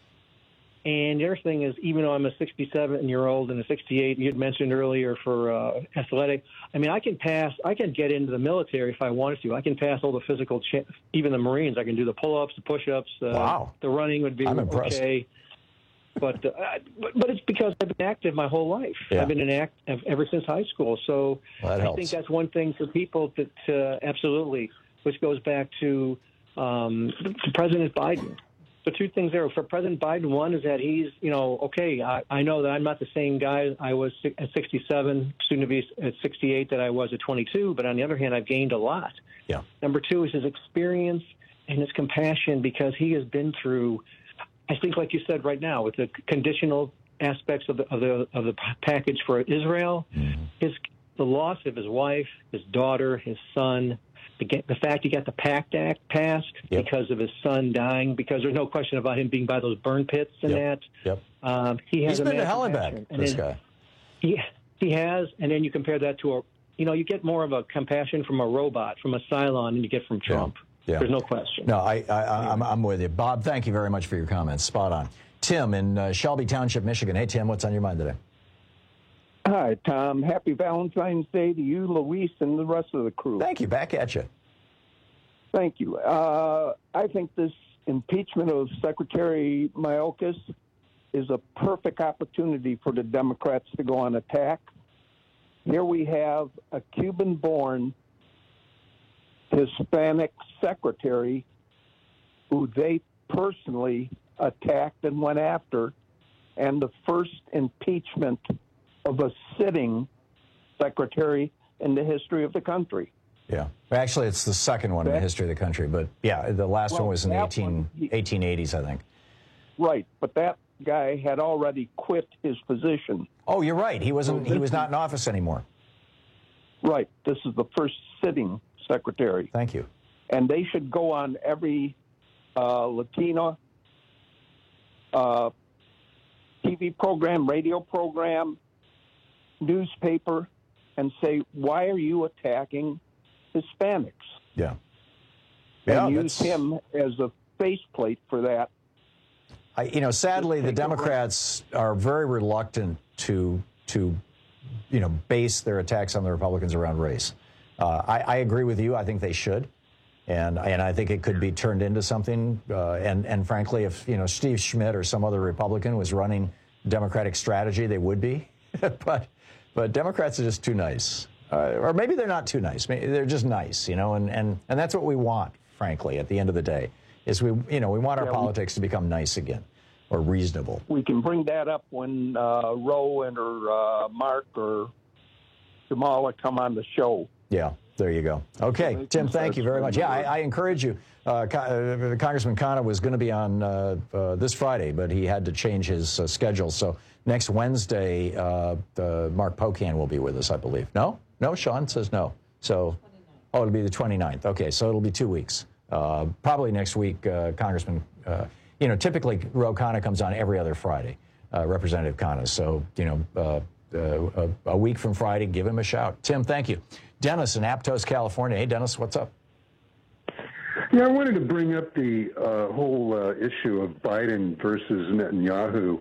And the other thing is, even though I'm a sixty-seven-year-old and a sixty-eight, you had mentioned earlier for uh, athletic, I mean, I can pass, I can get into the military if I wanted to. I can pass all the physical, cha- even the Marines. I can do the pull-ups, the push-ups. Uh, wow. The running would be I'm impressed. okay. but, uh, but but it's because I've been active my whole life. Yeah. I've been an act ever since high school. So Well, that I helps. think that's one thing for people that uh, absolutely, which goes back to, um, to President Biden. The two things there for President Biden, one is that he's, you know, okay, I, I know that I'm not the same guy I was at sixty-seven, soon to be at sixty-eight, that I was at twenty-two, but on the other hand, I've gained a lot. Yeah. Number two is his experience and his compassion, because he has been through, I think, like you said right now, with the conditional aspects of the of the of the package for Israel, mm-hmm. his the loss of his wife, his daughter, his son, the, the fact he got the PACT Act passed Yep. because of his son dying, because there's no question about him being by those burn pits and Yep. that. Yep. Um, he has He's a been to massive hell and back, passion. And this then- guy. He, he has, and then you compare that to a, you know, you get more of a compassion from a robot, from a Cylon, than you get from Trump. Yeah. There's no question. No, I, I, I'm, I'm with you. Bob, thank you very much for your comments. Spot on. Tim in uh, Shelby Township, Michigan. Hey, Tim, what's on your mind today? Hi, Tom. Happy Valentine's Day to you, Luis, and the rest of the crew. Thank you. Back at you. Thank you. Uh, I think this impeachment of Secretary Mayorkas is a perfect opportunity for the Democrats to go on attack. Here we have a Cuban-born Hispanic secretary who they personally attacked and went after, and the first impeachment of a sitting secretary in the history of the country. Yeah. Actually, it's the second one in the history of the country, but yeah, the last Well, one was in the that eighteen, one, he- eighteen eighties, I think. Right, but that guy had already quit his position. Oh, you're right. He wasn't. He was not in office anymore. Right. This is the first sitting secretary. Thank you. And they should go on every uh, Latino uh, T V program, radio program, newspaper, and say, why are you attacking Hispanics? Yeah. Yeah, And use that's- him as a faceplate for that. I, you know, sadly, the Democrats are very reluctant to to, you know, base their attacks on the Republicans around race. Uh, I, I agree with you. I think they should, and and I think it could be turned into something. Uh, and and frankly, if you know Steve Schmidt or some other Republican was running Democratic strategy, they would be. but but Democrats are just too nice, uh, or maybe they're not too nice. Maybe they're just nice, you know, and and and that's what we want. Frankly, at the end of the day, is we you know we want our Yeah, we- politics to become nice again, or reasonable. We can bring that up when uh, Roe and or uh, Mark or Jamala come on the show. Yeah, there you go. Okay, Tim, thank you very much. Yeah, I, I encourage you. Uh, Co- uh, Congressman Khanna was going to be on uh, uh, this Friday, but he had to change his uh, schedule. So next Wednesday, uh, uh, Mark Pocan will be with us, I believe. No? No? Sean says no. So, oh, it'll be the twenty-ninth. Okay, so it'll be two weeks. Uh, probably next week, uh, Congressman, uh, you know, typically Ro Khanna comes on every other Friday, uh, Representative Khanna. So, you know, uh, uh, a, a week from Friday, give him a shout. Tim, thank you. Dennis in Aptos, California. Hey, Dennis, what's up? Yeah, I wanted to bring up the uh, whole uh, issue of Biden versus Netanyahu.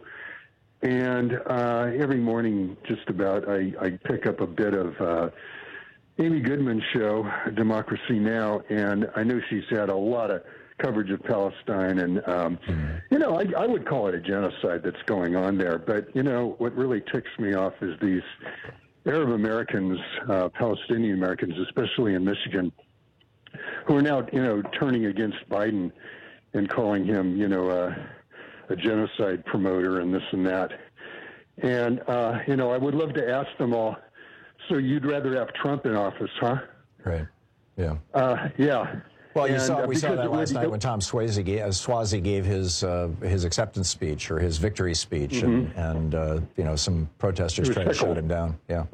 And uh, every morning, just about, I, I pick up a bit of uh, Amy Goodman's show, Democracy Now!, and I know she's had a lot of coverage of Palestine. And, um, you know, I, I would call it a genocide that's going on there. But, you know, what really ticks me off is these Arab Americans, uh, Palestinian Americans, especially in Michigan, who are now, you know, turning against Biden and calling him, you know, uh, a genocide promoter and this and that. And, uh, you know, I would love to ask them all, so you'd rather have Trump in office, huh? Right. Yeah. Uh, yeah. Well, you And, saw uh, we saw because that it would- last night when Tom Swayze gave, uh, Swazi gave his uh, his acceptance speech or his victory speech, and, and uh, you know, some protesters He was tried to shut tickled. him down. Yeah.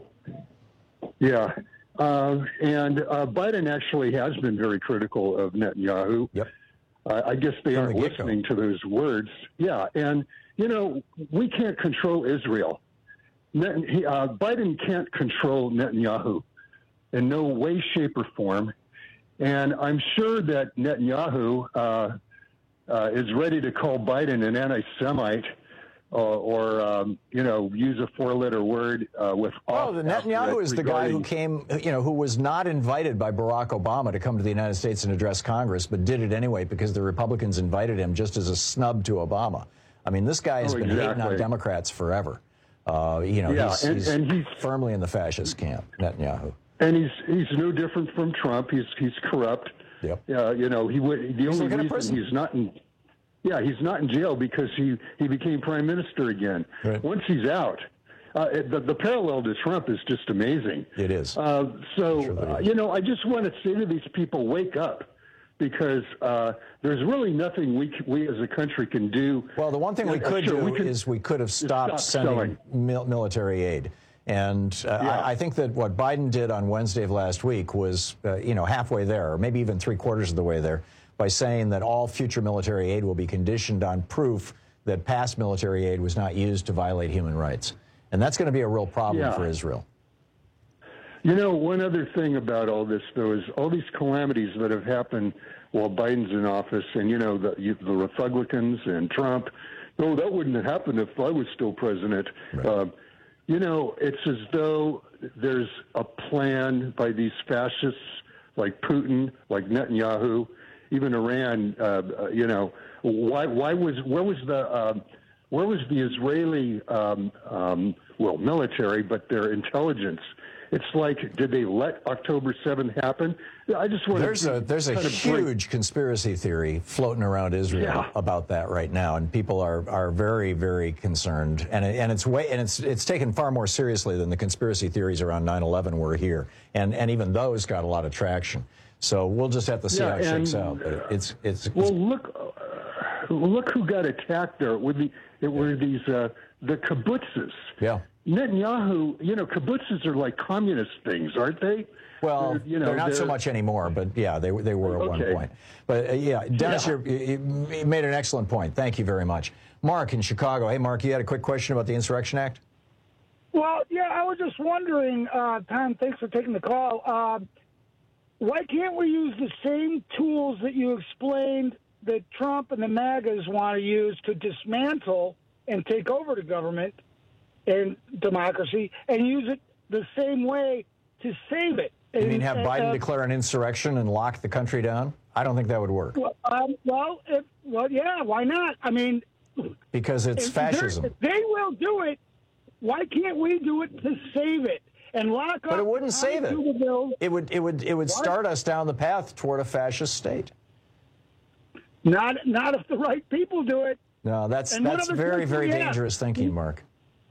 Yeah. Uh, and uh, Biden actually has been very critical of Netanyahu. Yep. Uh, I guess they From aren't the get-go. listening to those words. Yeah. And, you know, we can't control Israel. Net, he, uh, Biden can't control Netanyahu in no way, shape, or form. And I'm sure that Netanyahu uh, uh, is ready to call Biden an anti-Semite uh, or, um, you know, use a four-letter word uh, with Oh, the Netanyahu is the guy who came, you know, who was not invited by Barack Obama to come to the United States and address Congress, but did it anyway because the Republicans invited him just as a snub to Obama. I I mean, this guy has Oh, been hating on exactly. Democrats forever. Uh, you know, Yeah, he's, and- he's, and he's- firmly in the fascist camp, Netanyahu. And he's he's no different from Trump. He's he's corrupt. Yep. Uh, you know, he would. The He's only looking at reason prison. he's not in. Yeah, he's not in jail because he he became prime minister again. Right. Once he's out, uh, it, the the parallel to Trump is just amazing. It is. Uh, so Sure that uh, is. you know, I just want to say to these people, wake up. Because uh, there's really nothing we c- we as a country can do. Well, the one thing we Yeah, could sure, do we can- is we could have stopped stop sending mil- military aid. And uh, Yeah. I, I think that what Biden did on Wednesday of last week was, uh, you know, halfway there, or maybe even three quarters of the way there, by saying that all future military aid will be conditioned on proof that past military aid was not used to violate human rights. And that's going to be a real problem Yeah. for Israel. You know, one other thing about all this, though, is all these calamities that have happened while Biden's in office, and, you know, the, you, the Republicans and Trump, no, that wouldn't have happened if I was still president. Right. Uh, you know, it's as though there's a plan by these fascists like Putin, like Netanyahu, even Iran. Uh, uh, you know, why? Why was where was the um, where was the Israeli um, um, well military, but their intelligence? It's like, did they let October seventh happen? I just want There's to a there's a kind of break- huge conspiracy theory floating around Israel Yeah. about that right now, and people are are very very concerned, and it, and it's way and it's it's taken far more seriously than the conspiracy theories around nine eleven were here, and and even those got a lot of traction. So we'll just have to see Yeah, how it shakes and, out. But it's it's, it's Well, look, uh, look who got attacked there. With the, it were these uh, the kibbutzes. yeah. Netanyahu, you know, kibbutzes are like communist things, aren't they? Well, They're, you know, they're not so they're- much anymore, but yeah, they they were at one Okay. point. But uh, yeah, Dennis, Yeah. You're, you, you made an excellent point. Thank you very much, Mark in Chicago. Hey, Mark, you had a quick question about the Insurrection Act? Well, yeah, I was just wondering, uh, Tom, thanks for taking the call. Uh, why can't we use the same tools that you explained that Trump and the MAGAs want to use to dismantle and take over the government and democracy, and use it the same way to save it? You mean And- have and, Biden uh, declare an insurrection and lock the country down? I don't think that would work Well, um, well, if, well, yeah, why not? I mean, because it's if they're- fascism. if they will do it. Why can't we do it to save it and lock up? But it wouldn't save it. the bill? It would it would it would What? start us down the path toward a fascist state. Not, not if the right people do it. No, that's And what that's other very country very we have? dangerous thinking, Mark.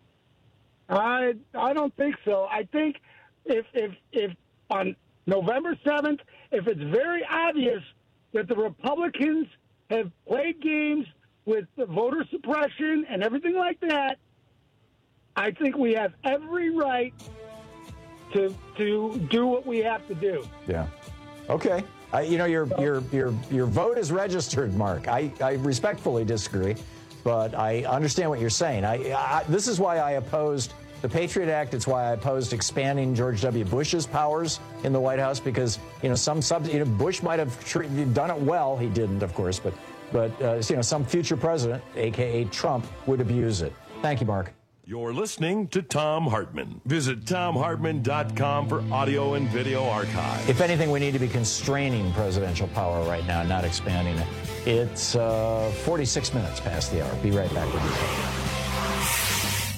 I, I don't think so. I think if, if, if on November seventh, if it's very obvious that the Republicans have played games with the voter suppression and everything like that, I think we have every right to to do what we have to do. Yeah. Okay. I, you know, your your your your vote is registered, Mark. I, I respectfully disagree, but I understand what you're saying. I, I this is why I opposed the Patriot Act. It's why I opposed expanding George W. Bush's powers in the White House, because you know some sub you know Bush might have tr- done it well. He didn't, of course, but but uh, you know some future president, aka Trump, would abuse it. Thank you, Mark. You're listening to Tom Hartman. Visit tom hartman dot com for audio and video archive. If anything, we need to be constraining presidential power right now, not expanding it. It's uh, forty-six minutes past the hour. Be right back with you.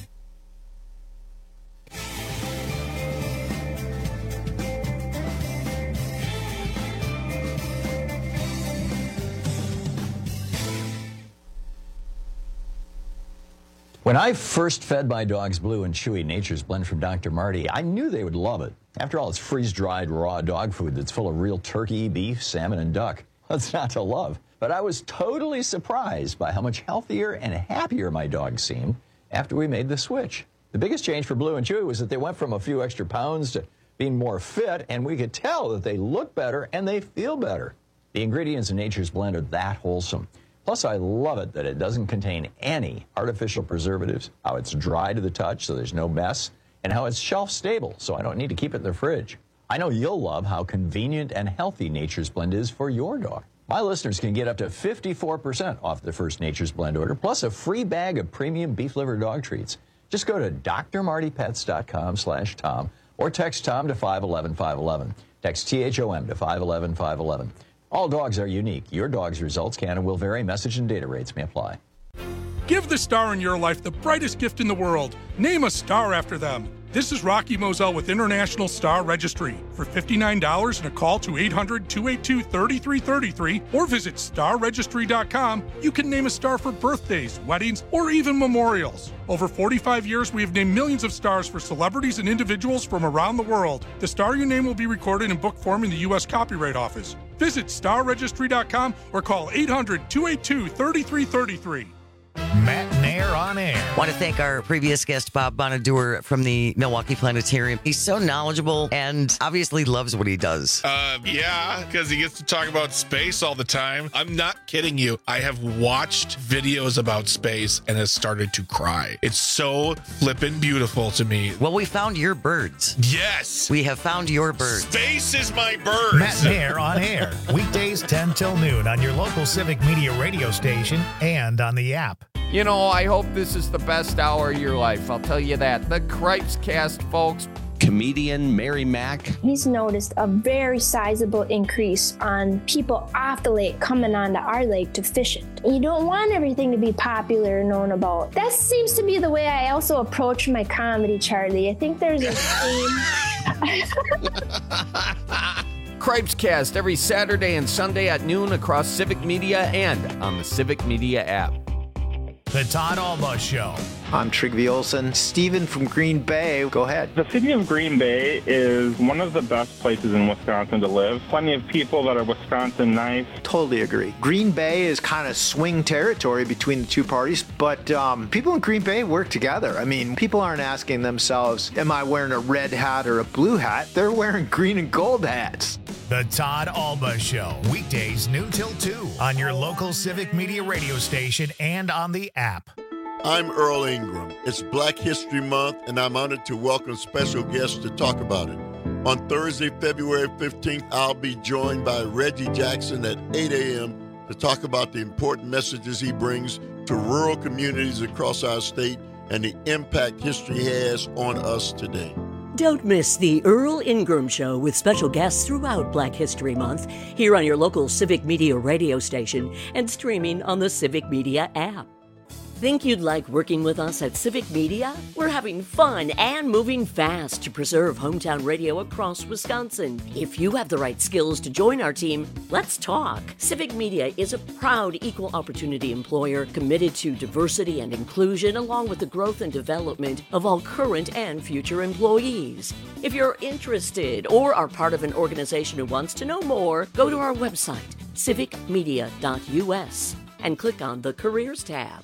When I first fed my dogs Blue and Chewy Nature's Blend from Doctor Marty, I knew they would love it. After all, it's freeze-dried raw dog food that's full of real turkey, beef, salmon, and duck. What's not to love? But I was totally surprised by how much healthier and happier my dogs seemed after we made the switch. The biggest change for Blue and Chewy was that they went from a few extra pounds to being more fit, and we could tell that they look better and they feel better. The ingredients in Nature's Blend are that wholesome. Plus, I love it that it doesn't contain any artificial preservatives, how it's dry to the touch so there's no mess, and how it's shelf stable so I don't need to keep it in the fridge. I know you'll love how convenient and healthy Nature's Blend is for your dog. My listeners can get up to fifty-four percent off their first Nature's Blend order, plus a free bag of premium beef liver dog treats. Just go to d r marty pets dot com slash Tom or text Tom to five one one five one one. Text T H O M to five one one five one one. All dogs are unique. Your dog's results can and will vary. Message and data rates may apply. Give the star in your life the brightest gift in the world. Name a star after them. This is Rocky Moselle with International Star Registry. For fifty-nine dollars and a call to eight hundred, two eight two, three three three three or visit star registry dot com, you can name a star for birthdays, weddings, or even memorials. Over forty-five years, we have named millions of stars for celebrities and individuals from around the world. The star you name will be recorded in book form in the U S Copyright Office. Visit star registry dot com or call eight hundred, two eight two, three three three three. Matt Nair on air. Want to thank our previous guest, Bob Bonadur from the Milwaukee Planetarium. He's so knowledgeable and obviously loves what he does. Uh, yeah, because he gets to talk about space all the time. I'm not kidding you. I have watched videos about space and has started to cry. It's so flippin' beautiful to me. Well, we found your birds. Yes. We have found your birds. Space is my birds. Matt Nair on air. Weekdays ten till noon on your local Civic Media radio station and on the app. You know, I hope this is the best hour of your life. I'll tell you that. The Cripes Cast, folks. Comedian Mary Mack. He's noticed a very sizable increase on people off the lake coming onto our lake to fish it. You don't want everything to be popular and known about. That seems to be the way I also approach my comedy, Charlie. I think there's a theme. Cripes Cast every Saturday and Sunday at noon across Civic Media and on the Civic Media app. The Todd Alba Show. I'm Trygve Olsen. Steven from Green Bay, go ahead. The city of Green Bay is one of the best places in Wisconsin to live. Plenty of people that are Wisconsin nice. Totally agree. Green Bay is kind of swing territory between the two parties, but um, people in Green Bay work together. I mean, people aren't asking themselves, am I wearing a red hat or a blue hat? They're wearing green and gold hats. The Todd Alba Show. Weekdays noon till two on your local Civic Media radio station and on the app. I'm Earl Ingram. It's Black History Month, and I'm honored to welcome special guests to talk about it. On Thursday, February fifteenth, I'll be joined by Reggie Jackson at eight a.m. to talk about the important messages he brings to rural communities across our state and the impact history has on us today. Don't miss the Earl Ingram Show with special guests throughout Black History Month here on your local Civic Media radio station and streaming on the Civic Media app. Think you'd like working with us at Civic Media? We're having fun and moving fast to preserve hometown radio across Wisconsin. If you have the right skills to join our team, let's talk. Civic Media is a proud equal opportunity employer committed to diversity and inclusion along with the growth and development of all current and future employees. If you're interested or are part of an organization who wants to know more, go to our website, civic media dot u s, and click on the Careers tab.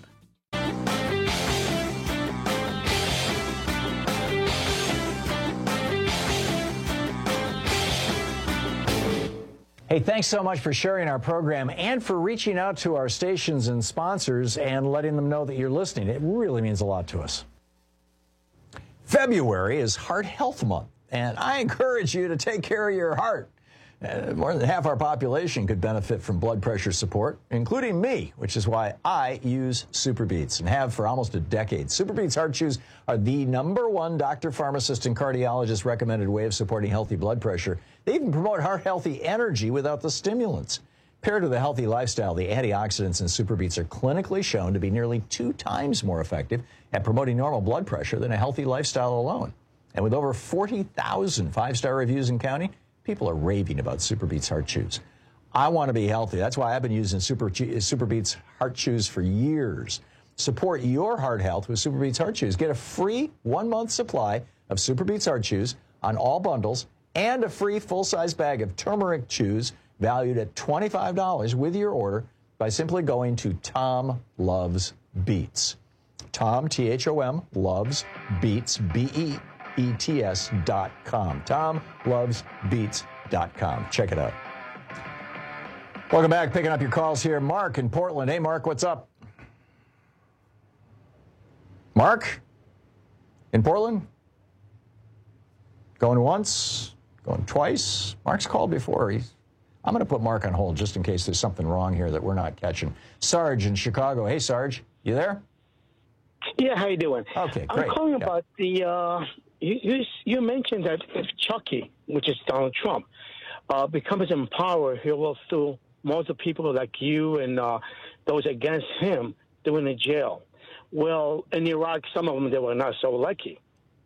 Hey, thanks so much for sharing our program and for reaching out to our stations and sponsors and letting them know that you're listening. It really means a lot to us. February is Heart Health Month, and I encourage you to take care of your heart. Uh, more than half our population could benefit from blood pressure support, including me, which is why I use SuperBeets and have for almost a decade. SuperBeets Heart Chews are the number one doctor, pharmacist, and cardiologist recommended way of supporting healthy blood pressure. They even promote heart-healthy energy without the stimulants. Paired with a healthy lifestyle, the antioxidants in SuperBeets are clinically shown to be nearly two times more effective at promoting normal blood pressure than a healthy lifestyle alone. And with over forty thousand five-star reviews and counting, people are raving about SuperBeets Heart Chews. I want to be healthy. That's why I've been using Super SuperBeets Heart Chews for years. Support your heart health with SuperBeets Heart Chews. Get a free one-month supply of SuperBeets Heart Chews on all bundles and a free full-size bag of turmeric chews valued at twenty-five dollars with your order by simply going to Tom Loves Beets. Tom, T H O M, Loves Beets, B E E T S dot com. Tom Loves Beets dot com. Check it out. Welcome back. Picking up your calls here. Mark in Portland. Hey, Mark, what's up? Mark in Portland? Going once? Going twice? Mark's called before. He's, I'm going to put Mark on hold just in case there's something wrong here that we're not catching. Sarge in Chicago. Hey, Sarge, you there? Yeah, how you doing? Okay, great. I'm calling yeah. about the, uh, you, you, you mentioned that if Chucky, which is Donald Trump, uh, becomes in power, he will still, most of the people like you and uh, those against him, they're in the jail. Well, in Iraq, some of them, they were not so lucky.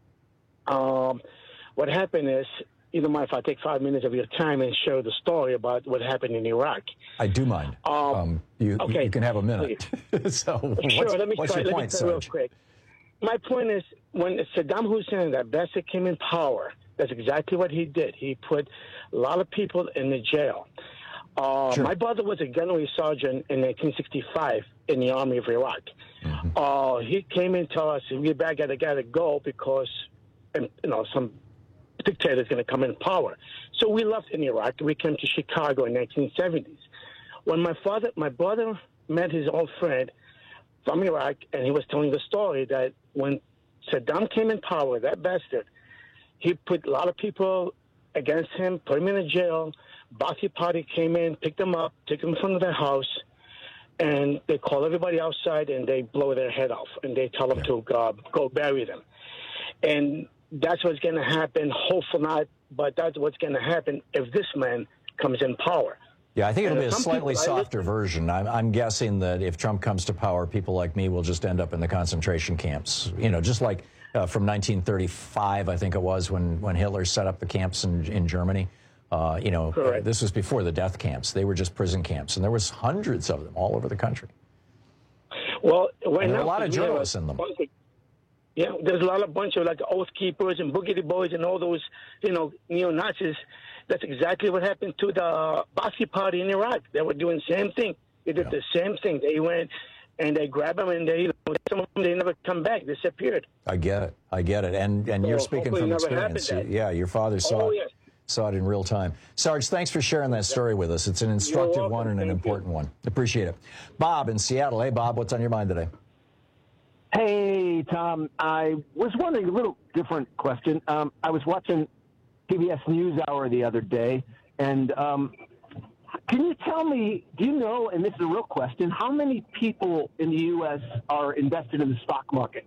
Um, what happened is, you don't mind if I take five minutes of your time and share the story about what happened in Iraq? I do mind. Um, um, you, okay. you can have a minute. so Sure, what's, let me what's try, your let point, me try real Sarge? quick. My point is, when Saddam Hussein, that bastard, came in power, that's exactly what he did. He put a lot of people in the jail. Uh, Sure. My brother was a gunnery sergeant in nineteen sixty-five in the Army of Iraq. Mm-hmm. Uh, he came in and told us, we back gotta, gotta go because, and, you know, some dictator's going to come in power. So we left in Iraq. We came to Chicago in nineteen seventies. When my father, my brother met his old friend from Iraq, and he was telling the story that when Saddam came in power, that bastard, he put a lot of people against him, put him in a jail. Ba'athi Party came in, picked them up, took them from their house, and they call everybody outside and they blow their head off, and they tell them yeah. to uh, go bury them. And that's what's going to happen. Hopefully not, but that's what's going to happen if this man comes in power. Yeah, I think it'll And be a some slightly people- I softer version. I'm, I'm guessing that if Trump comes to power, people like me will just end up in the concentration camps. You know, just like uh, from nineteen thirty-five, I think it was, when, when Hitler set up the camps in, in Germany. Uh, you know, Correct. this was before the death camps. They were just prison camps, and there was hundreds of them all over the country. Well, right And there now, are a lot of we have journalists in them. Yeah, there's a lot of bunch of like Oath Keepers and Boogity Boys and all those, you know, neo-Nazis. That's exactly what happened to the Ba'athi Party in Iraq. They were doing the same thing. They did yeah. the same thing. They went and they grabbed them, and they, you know, some of them, they never come back, disappeared. I get it. I get it. And and So you're speaking hopefully from it never experience. happened You- yeah, your father saw Oh, it, yes. saw it in real time. Sarge, thanks for sharing that story with us. It's an instructive welcome. one and an Thank important one. Appreciate it. Bob in Seattle. Hey, Bob, what's on your mind today? Hey, Tom. I was wondering a little different question. Um, I was watching P B S NewsHour the other day, and um, can you tell me, do you know, and this is a real question, how many people in the U S are invested in the stock market?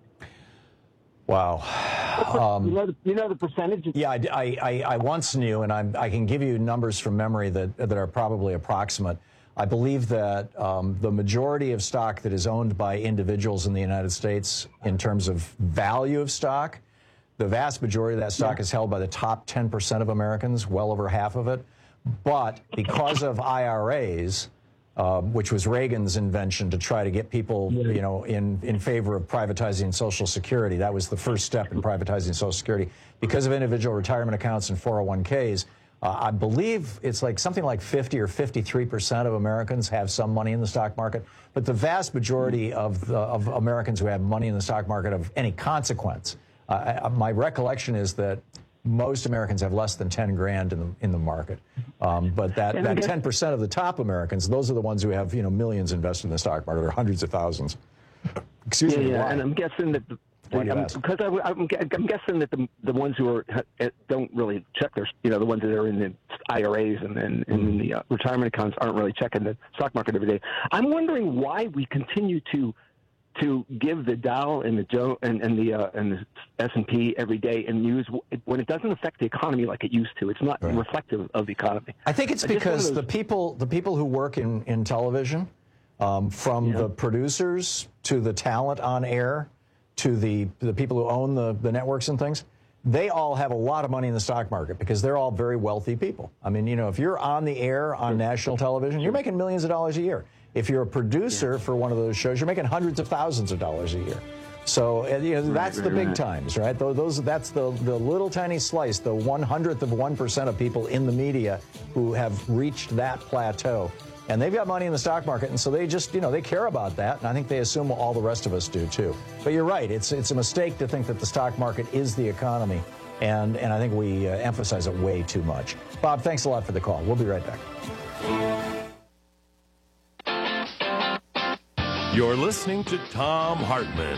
Wow. Um, you, know the, you know the percentage? Yeah, I, I, I once knew, and I'm, I can give you numbers from memory that, that are probably approximate. I believe that um, the majority of stock that is owned by individuals in the United States in terms of value of stock, the vast majority of that stock Yeah. is held by the top ten percent of Americans, well over half of it. But because of I R As, uh, which was Reagan's invention to try to get people, you know, in, in favor of privatizing Social Security, that was the first step in privatizing Social Security. Because of individual retirement accounts and four oh one Ks, Uh, I believe it's like something like fifty or fifty-three percent of Americans have some money in the stock market, but the vast majority of, the, of Americans who have money in the stock market of any consequence, uh, I, my recollection is that most Americans have less than ten grand in the, in the market. Um, but that, And I that guess- ten percent of the top Americans, those are the ones who have, you know, millions invested in the stock market, or hundreds of thousands. Excuse yeah, me. yeah, why? and I'm guessing that the, Why do you I'm, ask? because I, I'm, I'm guessing that the the ones who are uh, don't really check their, you know, the ones that are in the I R As and and, and in the uh, retirement accounts aren't really checking the stock market every day. I'm wondering why we continue to to give the Dow and the Joe and, and the uh, and the S and P every day in news when it doesn't affect the economy like it used to. It's not Right. reflective of the economy. I think it's I just because one of the those- people the people who work in, in television, um, from the producers to the talent on air, to the the people who own the, the networks and things, they all have a lot of money in the stock market because they're all very wealthy people. I mean, you know, if you're on the air on national television, you're making millions of dollars a year. If you're a producer for one of those shows, you're making hundreds of thousands of dollars a year. So, uh, you know, Right, that's right, the big right. times, right? Those, those that's the, the little tiny slice, the one hundredth of one percent of people in the media who have reached that plateau. And they've got money in the stock market, and so they just, you know, they care about that, and I think they assume all the rest of us do too. But you're right, it's it's a mistake to think that the stock market is the economy, and, and I think we uh, emphasize it way too much. Bob, thanks a lot for the call. We'll be right back. You're listening to Tom Hartman.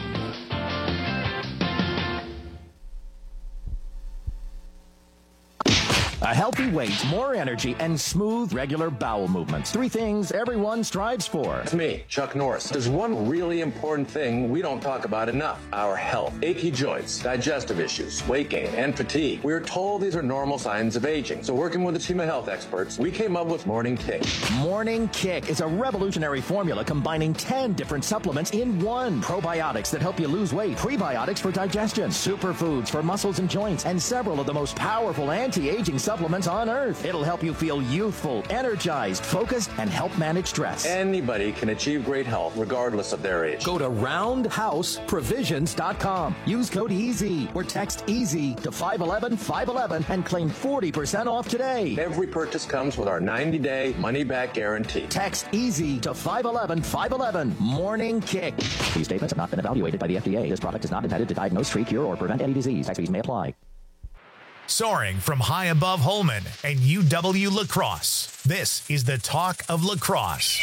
A healthy weight, more energy, and smooth, regular bowel movements. Three things everyone strives for. It's me, Chuck Norris. There's one really important thing we don't talk about enough: our health. Achy joints, digestive issues, weight gain, and fatigue. We're told these are normal signs of aging. So working with a team of health experts, we came up with Morning Kick. Morning Kick is a revolutionary formula combining ten different supplements in one. Probiotics that help you lose weight, prebiotics for digestion, superfoods for muscles and joints, and several of the most powerful anti-aging supplements on earth. It'll help you feel youthful, energized, focused, and help manage stress. Anybody can achieve great health regardless of their age. Go to roundhouse provisions dot com. Use code EASY or text EASY to five one one, five one one and claim forty percent off today. Every purchase comes with our ninety-day money-back guarantee. Text EASY to five one one, five one one. Morning Kick. These statements have not been evaluated by the F D A. This product is not intended to diagnose, treat, cure, or prevent any disease. Tax fees may apply. Soaring from high above Holman and U W La Crosse, this is the talk of lacrosse.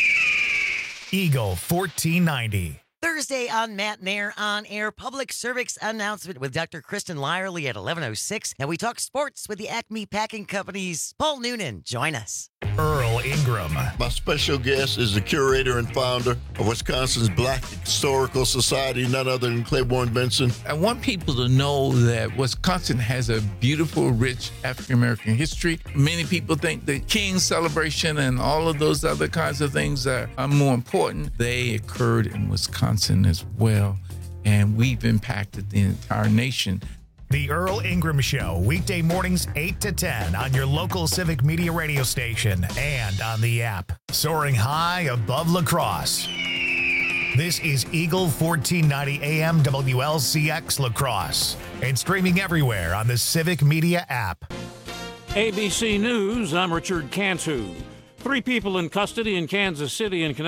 Eagle fourteen ninety. Thursday on Matt Nair On Air, public service announcement with Doctor Kristen Lyerly at eleven oh six. And we talk sports with the Acme Packing Company's Paul Noonan. Join us. Earl Ingram. My special guest is the curator and founder of Wisconsin's Black Historical Society, none other than Claiborne Benson. I want people to know that Wisconsin has a beautiful, rich African-American history. Many people think the King's celebration and all of those other kinds of things are, are more important. They occurred in Wisconsin as well, and we've impacted the entire nation. The Earl Ingram Show, weekday mornings eight to ten on your local Civic Media radio station and on the app. Soaring high above La Crosse. This is Eagle fourteen ninety A M W L C X La Crosse and streaming everywhere on the Civic Media app. A B C News, I'm Richard Cantu. Three people in custody in Kansas City and Connecticut